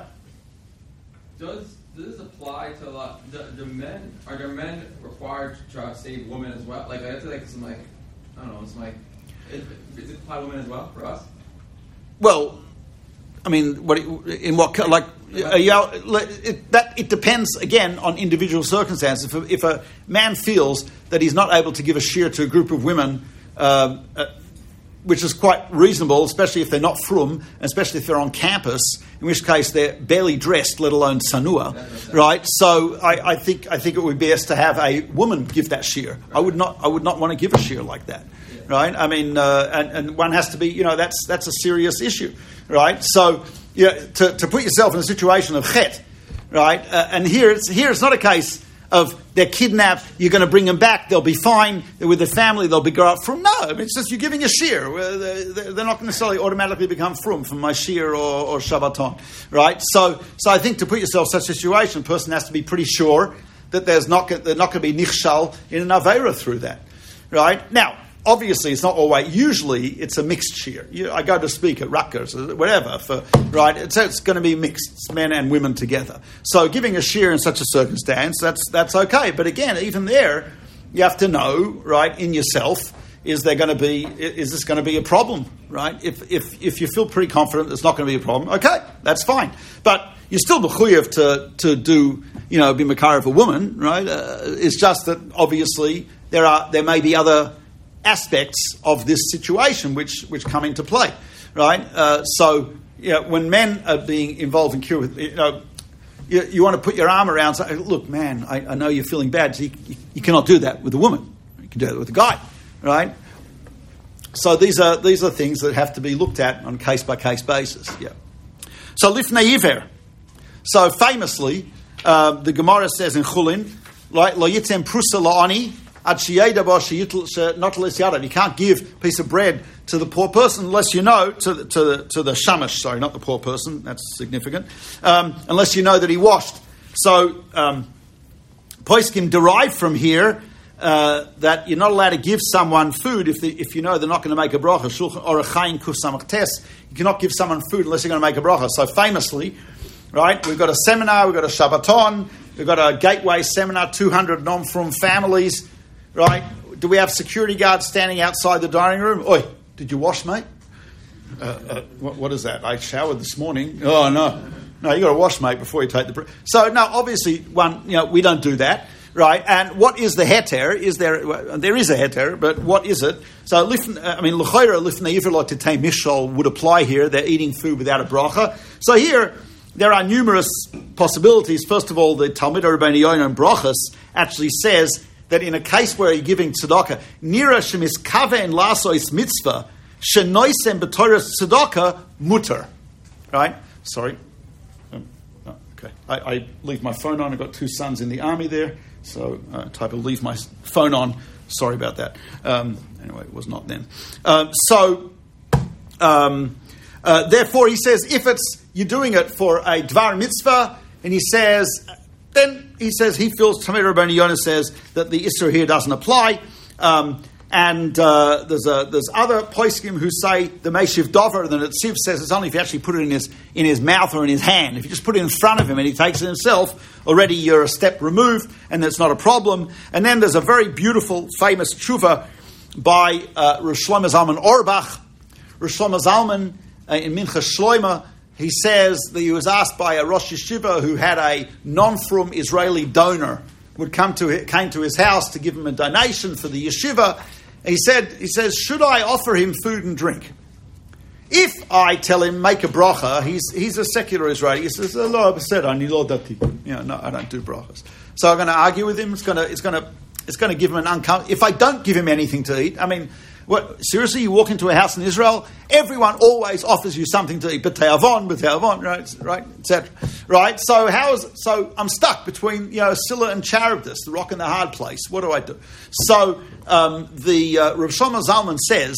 Does, does this apply to a lot? Do, do men, are there men required to try to save women as well? Like, I have to like some, like, I don't know, some, like, is, is it apply to women as well for us? Well, I mean, what in what, like, uh, yeah, it, that, it depends, again, on individual circumstances. If a, if a man feels that he's not able to give a shiur to a group of women, uh, uh, which is quite reasonable, especially if they're not frum, especially if they're on campus, in which case they're barely dressed, let alone sanua, right? So I, I think I think it would be best to have a woman give that shiur. Right. I would not I would not want to give a shiur like that, yeah. Right? I mean, uh, and, and one has to be, you know, that's that's a serious issue, right? So yeah, to, to put yourself in a situation of chet, right? Uh, and here it's here it's not a case of they're kidnapped, you're going to bring them back, they'll be fine, they're with their family, they'll be grow up from. No, I mean, it's just you're giving a shiur. They're not necessarily automatically become frum from my shiur or, or Shabbaton, right? So, so I think to put yourself in such a situation, a person has to be pretty sure that there's not they're not going to be nichshal in an aveira through that, right? Now, obviously, it's not always. Usually, it's a mixed shiur. You, I go to speak at Rutgers, or whatever, for right. It's, it's going to be mixed, men and women together. So, giving a shiur in such a circumstance, that's that's okay. But again, even there, you have to know, right, in yourself, is there going to be? Is this going to be a problem, right? If if if you feel pretty confident it's not going to be a problem, okay, that's fine. But you're still mechuyev to to do, you know, be makar of a woman, right? Uh, it's just that obviously there are there may be other aspects of this situation which, which come into play, right? Uh, so, you know, when men are being involved in cure, you know, you, you want to put your arm around, say, look, man, I, I know you're feeling bad, so you, you, you cannot do that with a woman. You can do that with a guy, right? So these are these are things that have to be looked at on a case-by-case basis, yeah. So, lifnei iver. So, famously, uh, the Gemara says in Chulin, lo yitzem prusa la'ani, you can't give a piece of bread to the poor person unless you know, to the, to the, to the shamash, sorry, not the poor person, that's significant, um, unless you know that he washed. So, um, Poskim derive from here uh, that you're not allowed to give someone food if the, if you know they're not going to make a bracha. Shulchan Aruch Chaim Kuf Samach Tes, you cannot give someone food unless you're going to make a bracha. So famously, right, we've got a seminar, we've got a Shabbaton, we've got a gateway seminar, two hundred non-frum families. Right? Do we have security guards standing outside the dining room? Oi, did you wash, mate? Uh, uh, what, what is that? I showered this morning. Oh no, no, you got to wash, mate, before you take the. Bre- so no, obviously, one, you know, we don't do that, right? And what is the heter? Is there? Well, there is a heter, but what is it? So, lifn, I mean, l'chayra lifnei yivrelot tetei mishol would apply here. They're eating food without a bracha. So here, there are numerous possibilities. First of all, the Talmud Rabbeinu Yonah and Brachas actually says that in a case where you're giving tzedakah, nira shemiskaven lasois mitzvah. Shenoisem b'toras tzedakah mutter, right? Sorry, um, oh, okay. I, I leave my phone on. I've got two sons in the army there, so I uh, type of leave my phone on. Sorry about that. Um, anyway, it was not then. Um, so, um, uh, therefore, he says if it's you're doing it for a dvar mitzvah, and he says then he says he feels Talmud Rabbeinu Yonah says that the issur here doesn't apply. Um, And uh, there's a, there's other poskim who say the Meishiv Dover, the Netziv says it's only if you actually put it in his in his mouth or in his hand. If you just put it in front of him and he takes it himself, already you're a step removed, and that's not a problem. And then there's a very beautiful, famous tshuva by uh, Rosh Shlomo Zalman Auerbach. Rosh Shlomo Zalman uh, in Minchas Shloima, he says that he was asked by a Rosh Yeshiva who had a non-frum Israeli donor would come to came to his house to give him a donation for the yeshiva. He said, he says, should I offer him food and drink? If I tell him make a bracha, he's he's a secular Israeli. He says, "Allah said, ani lo dati." You know, no, I don't do brachas. So I'm going to argue with him. It's going to it's going to it's going to give him an uncomfortable. If I don't give him anything to eat, I mean, what? Seriously, you walk into a house in Israel, everyone always offers you something to eat. B'tei avon, b'tei avon, right, right, et cetera. Right. So how is so? I'm stuck between you know Scylla and Charybdis, the rock and the hard place. What do I do? So um, the uh, Rav Shlomo Zalman says.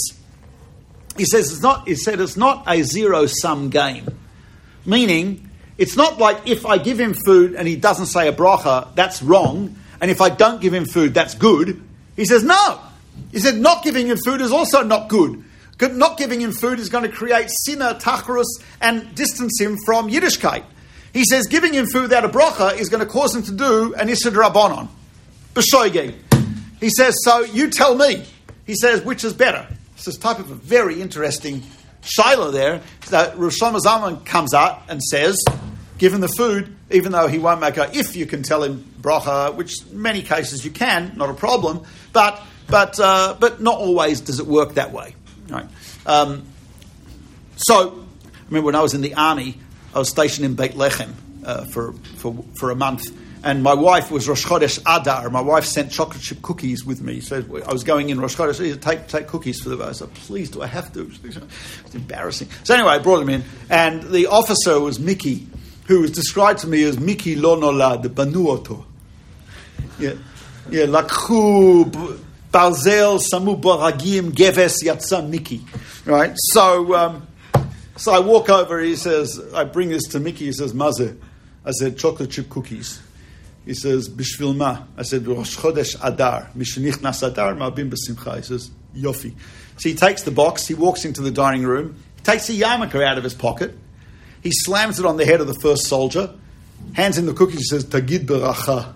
He says it's not. He said it's not a zero-sum game, meaning it's not like if I give him food and he doesn't say a bracha, that's wrong, and if I don't give him food, that's good. He says no. He said not giving him food is also not good. Not giving him food is going to create sinah, tacharus, and distance him from Yiddishkeit. He says giving him food without a bracha is going to cause him to do an issur d'rabbanan, b'shoigeg. He says so. You tell me. He says which is better. It's this type of a very interesting shaila there. That Rosh Shlomo Zalman comes out and says, give him the food, even though he won't make a, if you can tell him bracha, which in many cases you can, not a problem, but but uh, but not always does it work that way. Right. Um, so, I remember when I was in the army, I was stationed in Beit Lechem uh, for, for, for a month. And my wife was Rosh Chodesh Adar. My wife sent chocolate chip cookies with me. So I was going in Rosh Chodesh. Take take cookies for the. I said, please, do I have to? It's embarrassing. So anyway, I brought them in, and the officer was Mickey, who was described to me as Mickey lo nolad banuoto. Yeah, yeah, lakhu balzel samu baragim geves yatsa Mickey. Right. So um, so I walk over. He says, I bring this to Mickey. He says, Mazeh. I said, chocolate chip cookies. He says, Bishvil ma. I said, Rosh Chodesh Adar. Mishenichnas Adar, ma'abim b'simcha. He says, Yofi. So he takes the box, he walks into the dining room, takes a yarmulke out of his pocket, he slams it on the head of the first soldier, hands him the cookie, he says, Tagid beracha.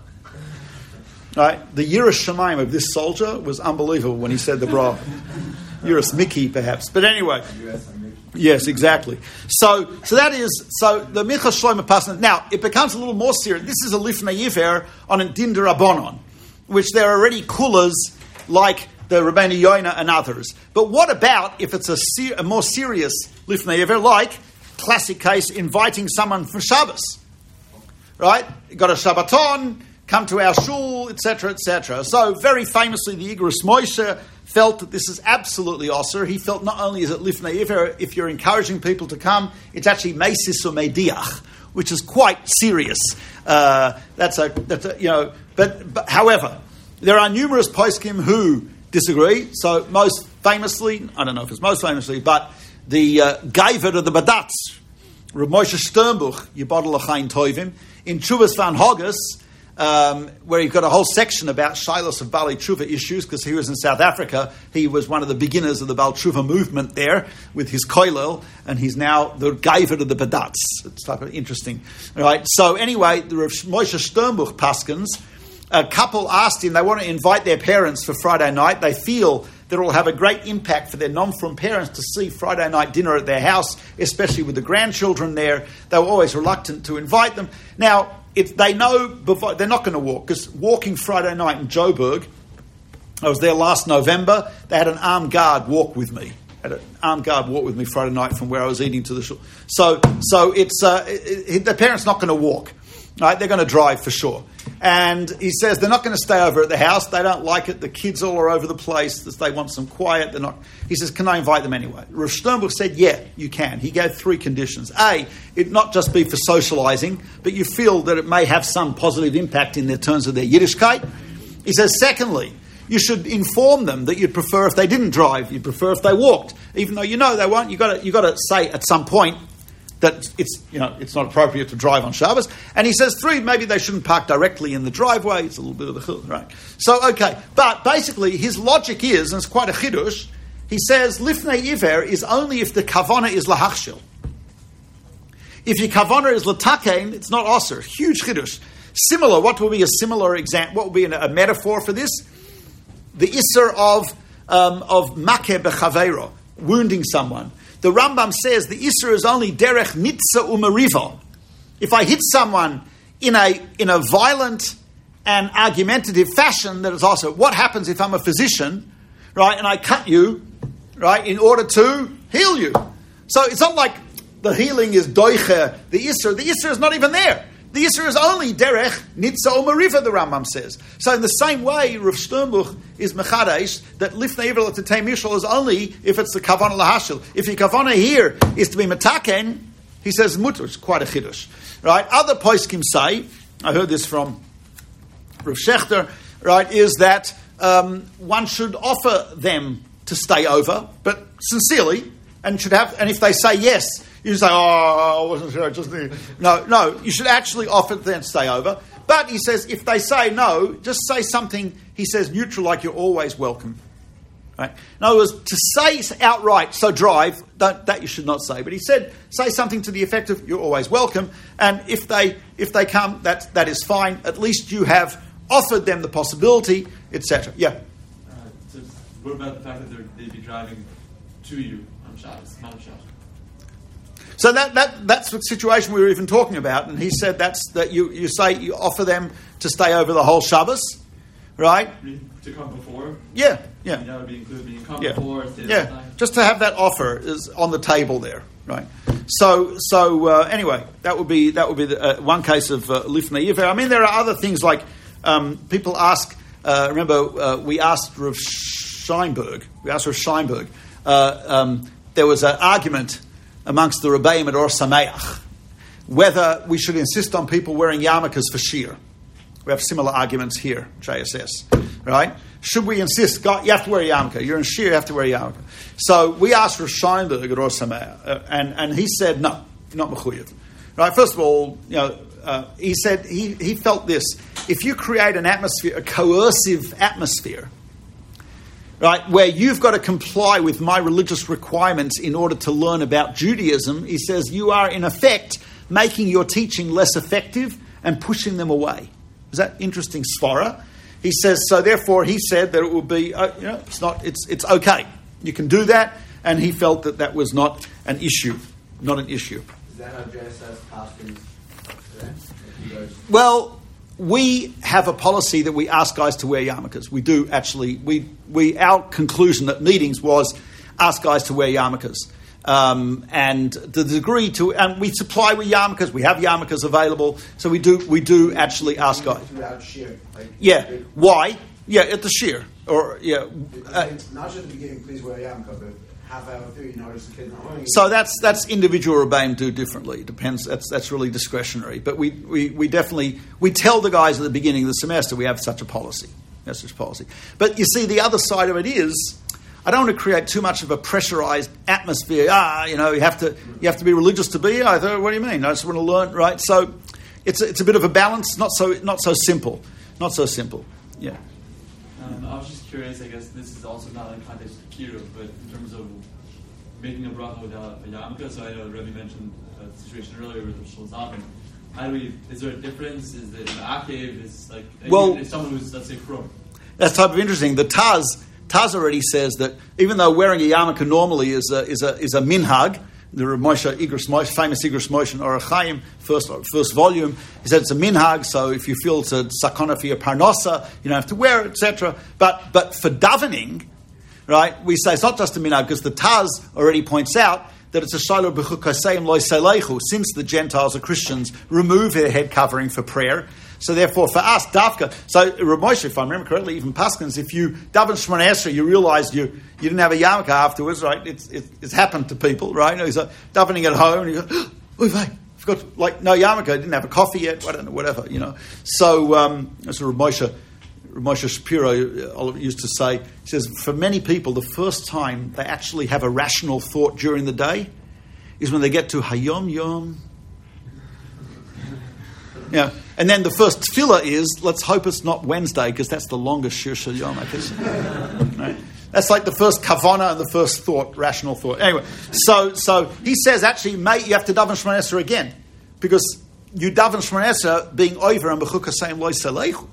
Right? The Yiras Shamayim of this soldier was unbelievable when he said the bra. Yiras Mickey, perhaps. But anyway. Yes, exactly. So, so that is so the Minchas Shlomo Pasna. Now it becomes a little more serious. This is a lifnei yiver on a din d'rabbanan, which there are already kulas like the Rabbeinu Yonah and others. But what about if it's a, ser- a more serious lifnei yiver, like classic case inviting someone for Shabbos, right? You got a Shabbaton, come to our shul, et cetera, et cetera. So very famously, the Igros Moshe felt that this is absolutely osir. He felt not only is it lifnei yiver, if you're encouraging people to come, it's actually meisis or mediach, which is quite serious. Uh, that's a, that's a, you know, but, but however, there are numerous poskim who disagree. So most famously, I don't know if it's most famously, but the uh, Gaiver of the Badatz, Reb Moshe Sternbuch, Yibodel L'chaim Tovim, in Tshuvas Van Hogus, Um, where he got a whole section about Shilas of Bali Tshuva issues, because he was in South Africa. He was one of the beginners of the Bal Tshuva movement there with his koilel, and he's now the Gaiver of the Badatz. It's type of interesting. Right? So anyway, the Rav Moshe Sternbuch Paskins, a couple asked him, they want to invite their parents for Friday night. They feel that it will have a great impact for their non-frum parents to see Friday night dinner at their house, especially with the grandchildren there. They were always reluctant to invite them. Now, if they know before, they're not going to walk, because walking Friday night in Joburg, I was there last November, they had an armed guard walk with me. Had an armed guard walk with me Friday night from where I was eating to the shul. So, so it's uh, it, it, the parents not going to walk, right? They're going to drive for sure. And he says they're not going to stay over at the house. They don't like it. The kids all are over the place. They want some quiet. They're not. He says, can I invite them anyway? Rav Sternbuch said, yeah, you can. He gave three conditions. A, it not just be for socializing, but you feel that it may have some positive impact in their terms of their Yiddishkeit. He says, secondly, you should inform them that you'd prefer if they didn't drive, you'd prefer if they walked, even though you know they won't. You got to you got to say at some point that it's you know it's not appropriate to drive on Shabbos. And he says three, maybe they shouldn't park directly in the driveway. It's a little bit of the chil, right? So okay, but basically his logic is, and it's quite a chidush. He says lifnei iver is only if the kavana is lahachshil. If your kavana is latakein, it's not aser. Huge chidush. Similar. What will be a similar example? What will be a metaphor for this? The isser of um, of makeh bechaveiro, wounding someone. The Rambam says the isser is only derech nitza umariva. If I hit someone in a in a violent and argumentative fashion, that is also what happens if I'm a physician, right? And I cut you, right, in order to heal you. So it's not like the healing is doiche the isser. The isser is not even there. The Yisr is only derech nitza o mariva, the Rambam says. So in the same way, Rav Sternbuch is mechadesh that lifnei iver l'tetei mishal is only if it's the kavanah lahashil. If your kavanah here is to be metaken, he says mutter. It's quite a chiddush, right? Other poskim say, I heard this from Rav Shechter, right, is that um, one should offer them to stay over, but sincerely, and should have. And if they say yes, you say, oh, I wasn't sure, I just need... No, no, you should actually offer them to stay over. But he says, if they say no, just say something, he says, neutral, like you're always welcome. Right? In other words, to say outright, so drive, that, that you should not say. But he said, say something to the effect of, you're always welcome. And if they if they come, that that is fine. At least you have offered them the possibility, et cetera. Yeah? Uh, so what about the fact that they'd be driving to you on Shabbos, not on Shabbos? So that, that that's the situation we were even talking about, and he said that's that you, you say you offer them to stay over the whole Shabbos, right? To come before? Yeah, yeah. That would be included. You come yeah. before. Yeah, time. Just to have that offer is on the table there, right? So so uh, anyway, that would be that would be the, uh, one case of uh, lifnei iver. I mean, there are other things like um, people ask. Uh, remember, uh, we asked Rav Scheinberg. We asked Rav Scheinberg. Uh, um, there was an argument amongst the Rebbeim at Or Sameach, whether we should insist on people wearing yarmulkes for shir. We have similar arguments here, J S S, right? Should we insist, God, you have to wear a yarmulke, you're in shir, you have to wear a yarmulke. So we asked Rav Scheinberg at Or Sameach, uh, and, and he said, no, not mechuyev. Right, first of all, you know, uh, he said, he, he felt this, if you create an atmosphere, a coercive atmosphere, right, where you've got to comply with my religious requirements in order to learn about Judaism, he says you are, in effect, making your teaching less effective and pushing them away. Is that interesting, svara? He says, so therefore he said that it will be, uh, you know, it's not, it's it's okay. You can do that, and he felt that that was not an issue, not an issue. Is that how J S S costumes today? Well, we have a policy that we ask guys to wear yarmulkes. We do actually. We we our conclusion at meetings was ask guys to wear yarmulkes, um, and the degree to and we supply with yarmulkes. We have yarmulkes available, so we do we do actually ask guys. Throughout shir, like, yeah. Why? Yeah, at the shir or yeah. Uh, not just at the beginning. Please wear a yarmulke, but half hour through, you notice the kid not wearing it. So that's that's individual Rebbeim do differently. It depends. That's that's really discretionary. But we, we, we definitely we tell the guys at the beginning of the semester we have such a policy. That's such a policy. But you see, the other side of it is, I don't want to create too much of a pressurized atmosphere. Ah, you know, you have to you have to be religious to be. I thought, what do you mean? I just want to learn, right? So it's a, it's a bit of a balance. Not so not so simple. Not so simple. Yeah. Um, I was just curious. I guess this is also not in context of kiruv, but in terms of making a bracha without a yarmulke. So I know Rebbe mentioned a situation earlier with the Shul Zalman. How do we? Is there a difference? Is it an akev? Is like well, if someone who's, let's say, from? That's type of interesting. The Taz Taz already says that even though wearing a yarmulke normally is a, is a, is a minhag, the Rav Moshe Igros Moshe, famous Igros Moshe in Orach Chaim, first first volume, he said it's a minhag, so if you feel it's a sakana for your parnasa, you don't have to wear it, et cetera. But but for davening, right, we say it's not just a minhag, because the Taz already points out that it's a shayla b'chukaseim lo seileichu, since the Gentiles or Christians remove their head covering for prayer. So therefore, for us, dafka. So Rav Moshe, if I remember correctly, even Paskins, if you daven Shemona Esrei, you realised you you didn't have a yarmulke afterwards, right? It's it, it's happened to people, right? He's uh, davening at home, and you go, oh, wait, I forgot, like no yarmulke, I didn't have a coffee yet. I don't know, whatever, you know. So um, as Rav Moshe, Rav Moshe Shapiro used to say, he says, for many people, the first time they actually have a rational thought during the day is when they get to Hayom Yom. Yeah, and then the first tefillah is, let's hope it's not Wednesday, because that's the longest Shir Shel Yom, I guess. Right? That's like the first kavana and the first thought, rational thought. Anyway, so so he says, actually, mate, you have to daven Shemona Esrei again, because you daven Shemona Esrei being over and b'chukaseim lo seileichu.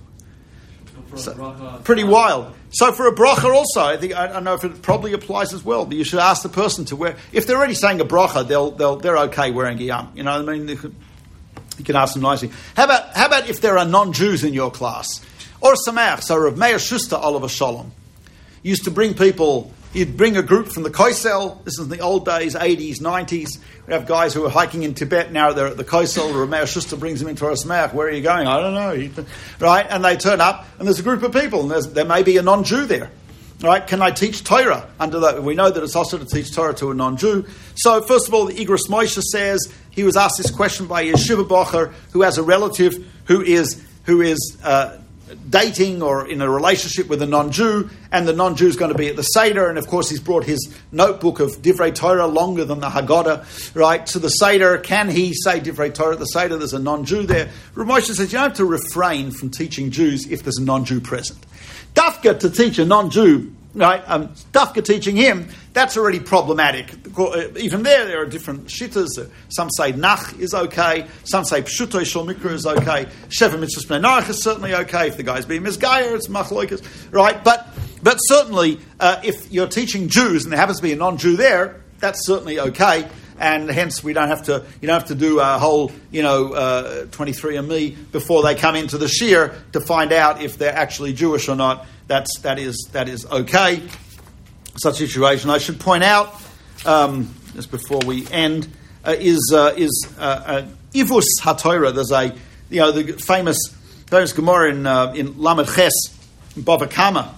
So, pretty wild. So for a bracha also, I think I don't know if it probably applies as well. But you should ask the person to wear. If they're already saying a bracha, they'll they'll they're okay wearing a yam. You know what I mean? They could, you can ask them nicely. How about how about if there are non-Jews in your class? Or Sameach, so Rav Meir Shuster Oliver Shalom used to bring people. He'd bring a group from the Koisel. This is in the old days, eighties, nineties. We have guys who are hiking in Tibet. Now they're at the Koisel. Rav Meir Shuster brings them into Sameach. Where are you going? I don't know. He, right? And they turn up, and there's a group of people, and there's, there may be a non-Jew there. Right? Can I teach Torah under that? We know that it's also to teach Torah to a non-Jew. So first of all, the Igros Moshe says he was asked this question by a yeshiva bocher who has a relative who is who is uh, dating or in a relationship with a non-Jew, and the non-Jew is going to be at the Seder, and of course he's brought his notebook of Divrei Torah longer than the Haggadah, right, to the Seder. Can he say Divrei Torah at the Seder? There's a non-Jew there. Rav Moshe says you don't have to refrain from teaching Jews if there's a non-Jew present. Dafka to teach a non-Jew, right, um, Dafka teaching him, that's already problematic. Even there, there are different shittas. Some say Nach is okay. Some say Pshuto Shel Mikra is okay. Sheva Mitzvahs Bnei Noach is certainly okay. If the guy's being Mizgayer, it's Machloikas, right? But but certainly, uh, if you're teaching Jews and there happens to be a non-Jew there, that's certainly okay. And hence, we don't have to. You don't have to do a whole, you know, uh, twenty-three and me before they come into the shir to find out if they're actually Jewish or not. That's that is that is okay. Such a situation. I should point out, um, just before we end, uh, is uh, is uh, uh, Ivus HaTorah. There's a you know the famous famous Gemara in uh, in Lamed Ches in Bava Kama.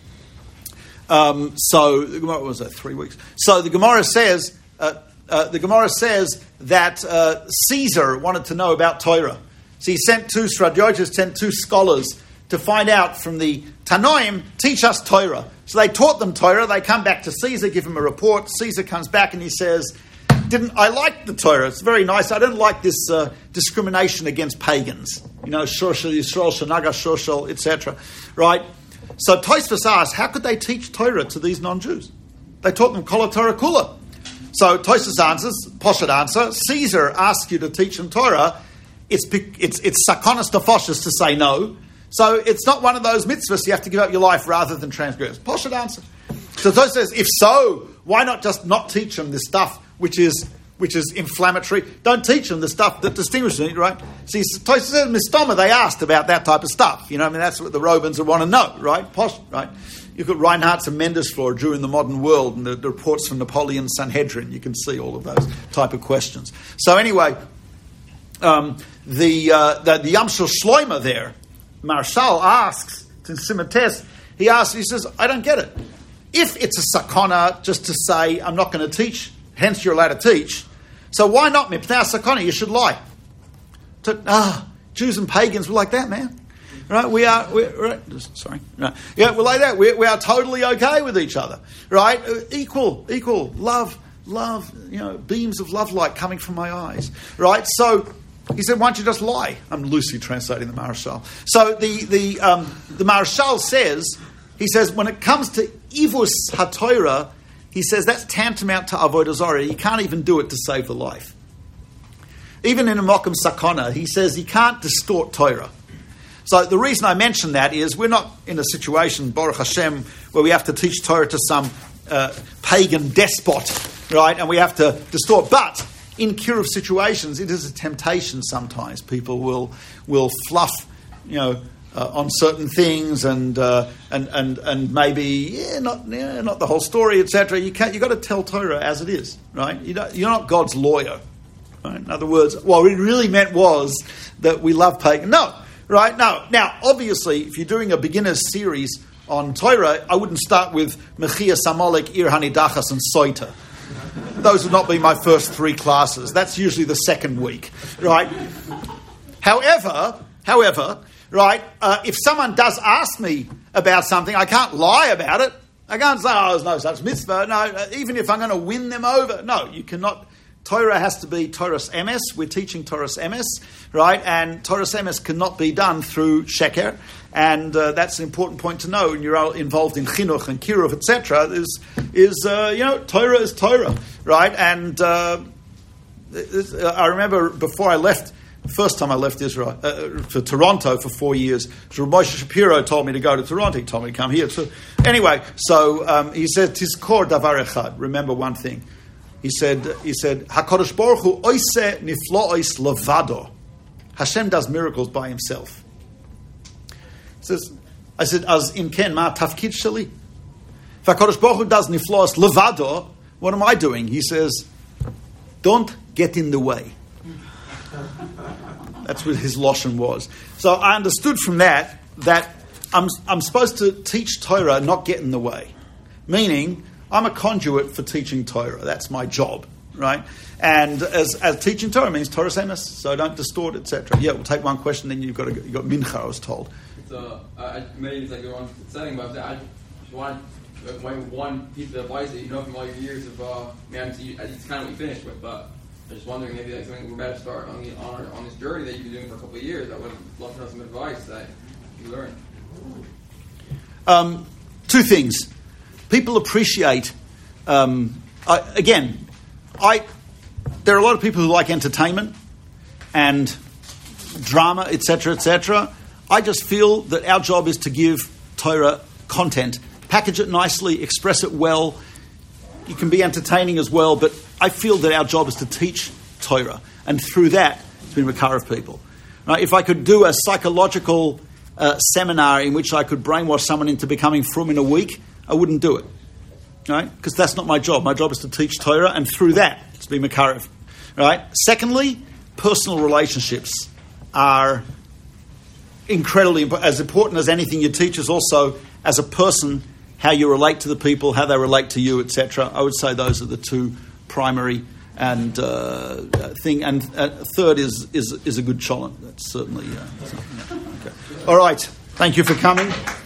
Um, so the Gemara what was that three weeks. So the Gemara says. Uh, Uh, the Gemara says that uh, Caesar wanted to know about Torah. So he sent two, Stradiotis sent two scholars to find out from the Tanoim, teach us Torah. So they taught them Torah. They come back to Caesar, give him a report. Caesar comes back and he says, "Didn't I like the Torah? It's very nice. I don't like this uh, discrimination against pagans. You know, Shoshel Yisrael, Shanaga Shoshel, et cetera" Right? So Tosfos asks, how could they teach Torah to these non-Jews? They taught them Kol Torah Kula. So Tosfos answers, Poshet answer, Caesar asks you to teach them Torah, it's it's it's sakonas tefashos to say no. So it's not one of those mitzvahs you have to give up your life rather than transgress. Poshet answer. So Tosfos says, if so, why not just not teach them this stuff which is which is inflammatory? Don't teach them the stuff that distinguishes it, right? See, Tosfos says, Mistoma, they asked about that type of stuff. You know, I mean, that's what the Robans would want to know, right? Posh, right? You've got Reinhardt's and Mendes for a Jew in the modern world, and the, the reports from Napoleon's Sanhedrin. You can see all of those type of questions. So anyway, um, the, uh, the the Yam Shel Shloima there, Marshal asks in Simates, he asks, he says, I don't get it. If it's a sakana just to say I'm not going to teach, hence you're allowed to teach. So why not mipnei sakana? You should lie. To, ah, Jews and pagans were like that, man. Right, we are. We're, right, sorry, right. Yeah, we're like that. We, we are totally okay with each other, right? Equal, equal love, love. You know, beams of love light coming from my eyes, right? So he said, "Why don't you just lie?" I'm loosely translating the Marshal. So the the um, the Marshal says, he says, when it comes to Ivus HaTorah, he says that's tantamount to Avodah Zarah. You can't even do it to save the life. Even in a Mokum Sakana, he says you can't distort Torah. So the reason I mention that is we're not in a situation, Baruch Hashem, where we have to teach Torah to some uh, pagan despot, right? And we have to distort. But in kiruv situations, it is a temptation sometimes. People will will fluff, you know, uh, on certain things, and uh, and and and maybe yeah, not yeah, not the whole story, et cetera. You can't. You got to tell Torah as it is, right? You don't, you're not God's lawyer, right? In other words, what it really meant was that we love pagan. No, right? No. Now, obviously, if you're doing a beginner's series on Torah, I wouldn't start with Mechia Samolik, Ir Hanidachas, and Soita. Those would not be my first three classes. That's usually the second week, right? However, however, right, uh, if someone does ask me about something, I can't lie about it. I can't say, oh, there's no such mitzvah. No, uh, even if I'm going to win them over. No, you cannot. Torah has to be Torah's emes. We're teaching Torah's emes, right? And Torah's emes cannot be done through sheker. And uh, that's an important point to know when you're involved in chinuch and kiruv, et cetera. Is is uh, you know, Torah is Torah, right? And uh, this, uh, I remember before I left, the first time I left Israel uh, for Toronto for four years, Moshe Shapiro told me to go to Toronto. He told me to come here. So anyway, so um, he said, "Tizkor davar echad." Remember one thing. He said, "He said Hakadosh Baruch Hu oise niflois levado." Hashem does miracles by himself. He says, I said, "As imken ma tafkid sheli." If Hakadosh Baruch Hu does niflois levado, what am I doing? He says, "Don't get in the way." That's what his lashon was. So I understood from that that I'm I'm supposed to teach Torah, not get in the way. Meaning, I'm a conduit for teaching Torah. That's my job, right? And as as teaching Torah means Torah's emes, so don't distort, et cetera. Yeah, we'll take one question, then you've got to, you've got mincha, I was told. So uh, maybe it's like the wrong setting, but I just want one piece of advice that you know from all your years of, uh, man, it's kind of what you finished with, but I'm just wondering maybe like something we're about to start on the on, on this journey that you've been doing for a couple of years. I would love to know some advice that you learned. Um, two things. People appreciate. Um, I, again, I there are a lot of people who like entertainment and drama, et cetera, et cetera. I just feel that our job is to give Torah content, package it nicely, express it well. You can be entertaining as well, but I feel that our job is to teach Torah, and through that, it's been makar of people. Right? If I could do a psychological uh, seminar in which I could brainwash someone into becoming frum in a week, I wouldn't do it, right? Because that's not my job. My job is to teach Torah, and through that, it's been makar of. Right? Secondly, personal relationships are incredibly as important as anything you teach is also as a person, how you relate to the people, how they relate to you, et cetera. I would say those are the two primary and uh, thing. And uh, third is is is a good cholent. That's certainly uh, something. Okay. All right. Thank you for coming.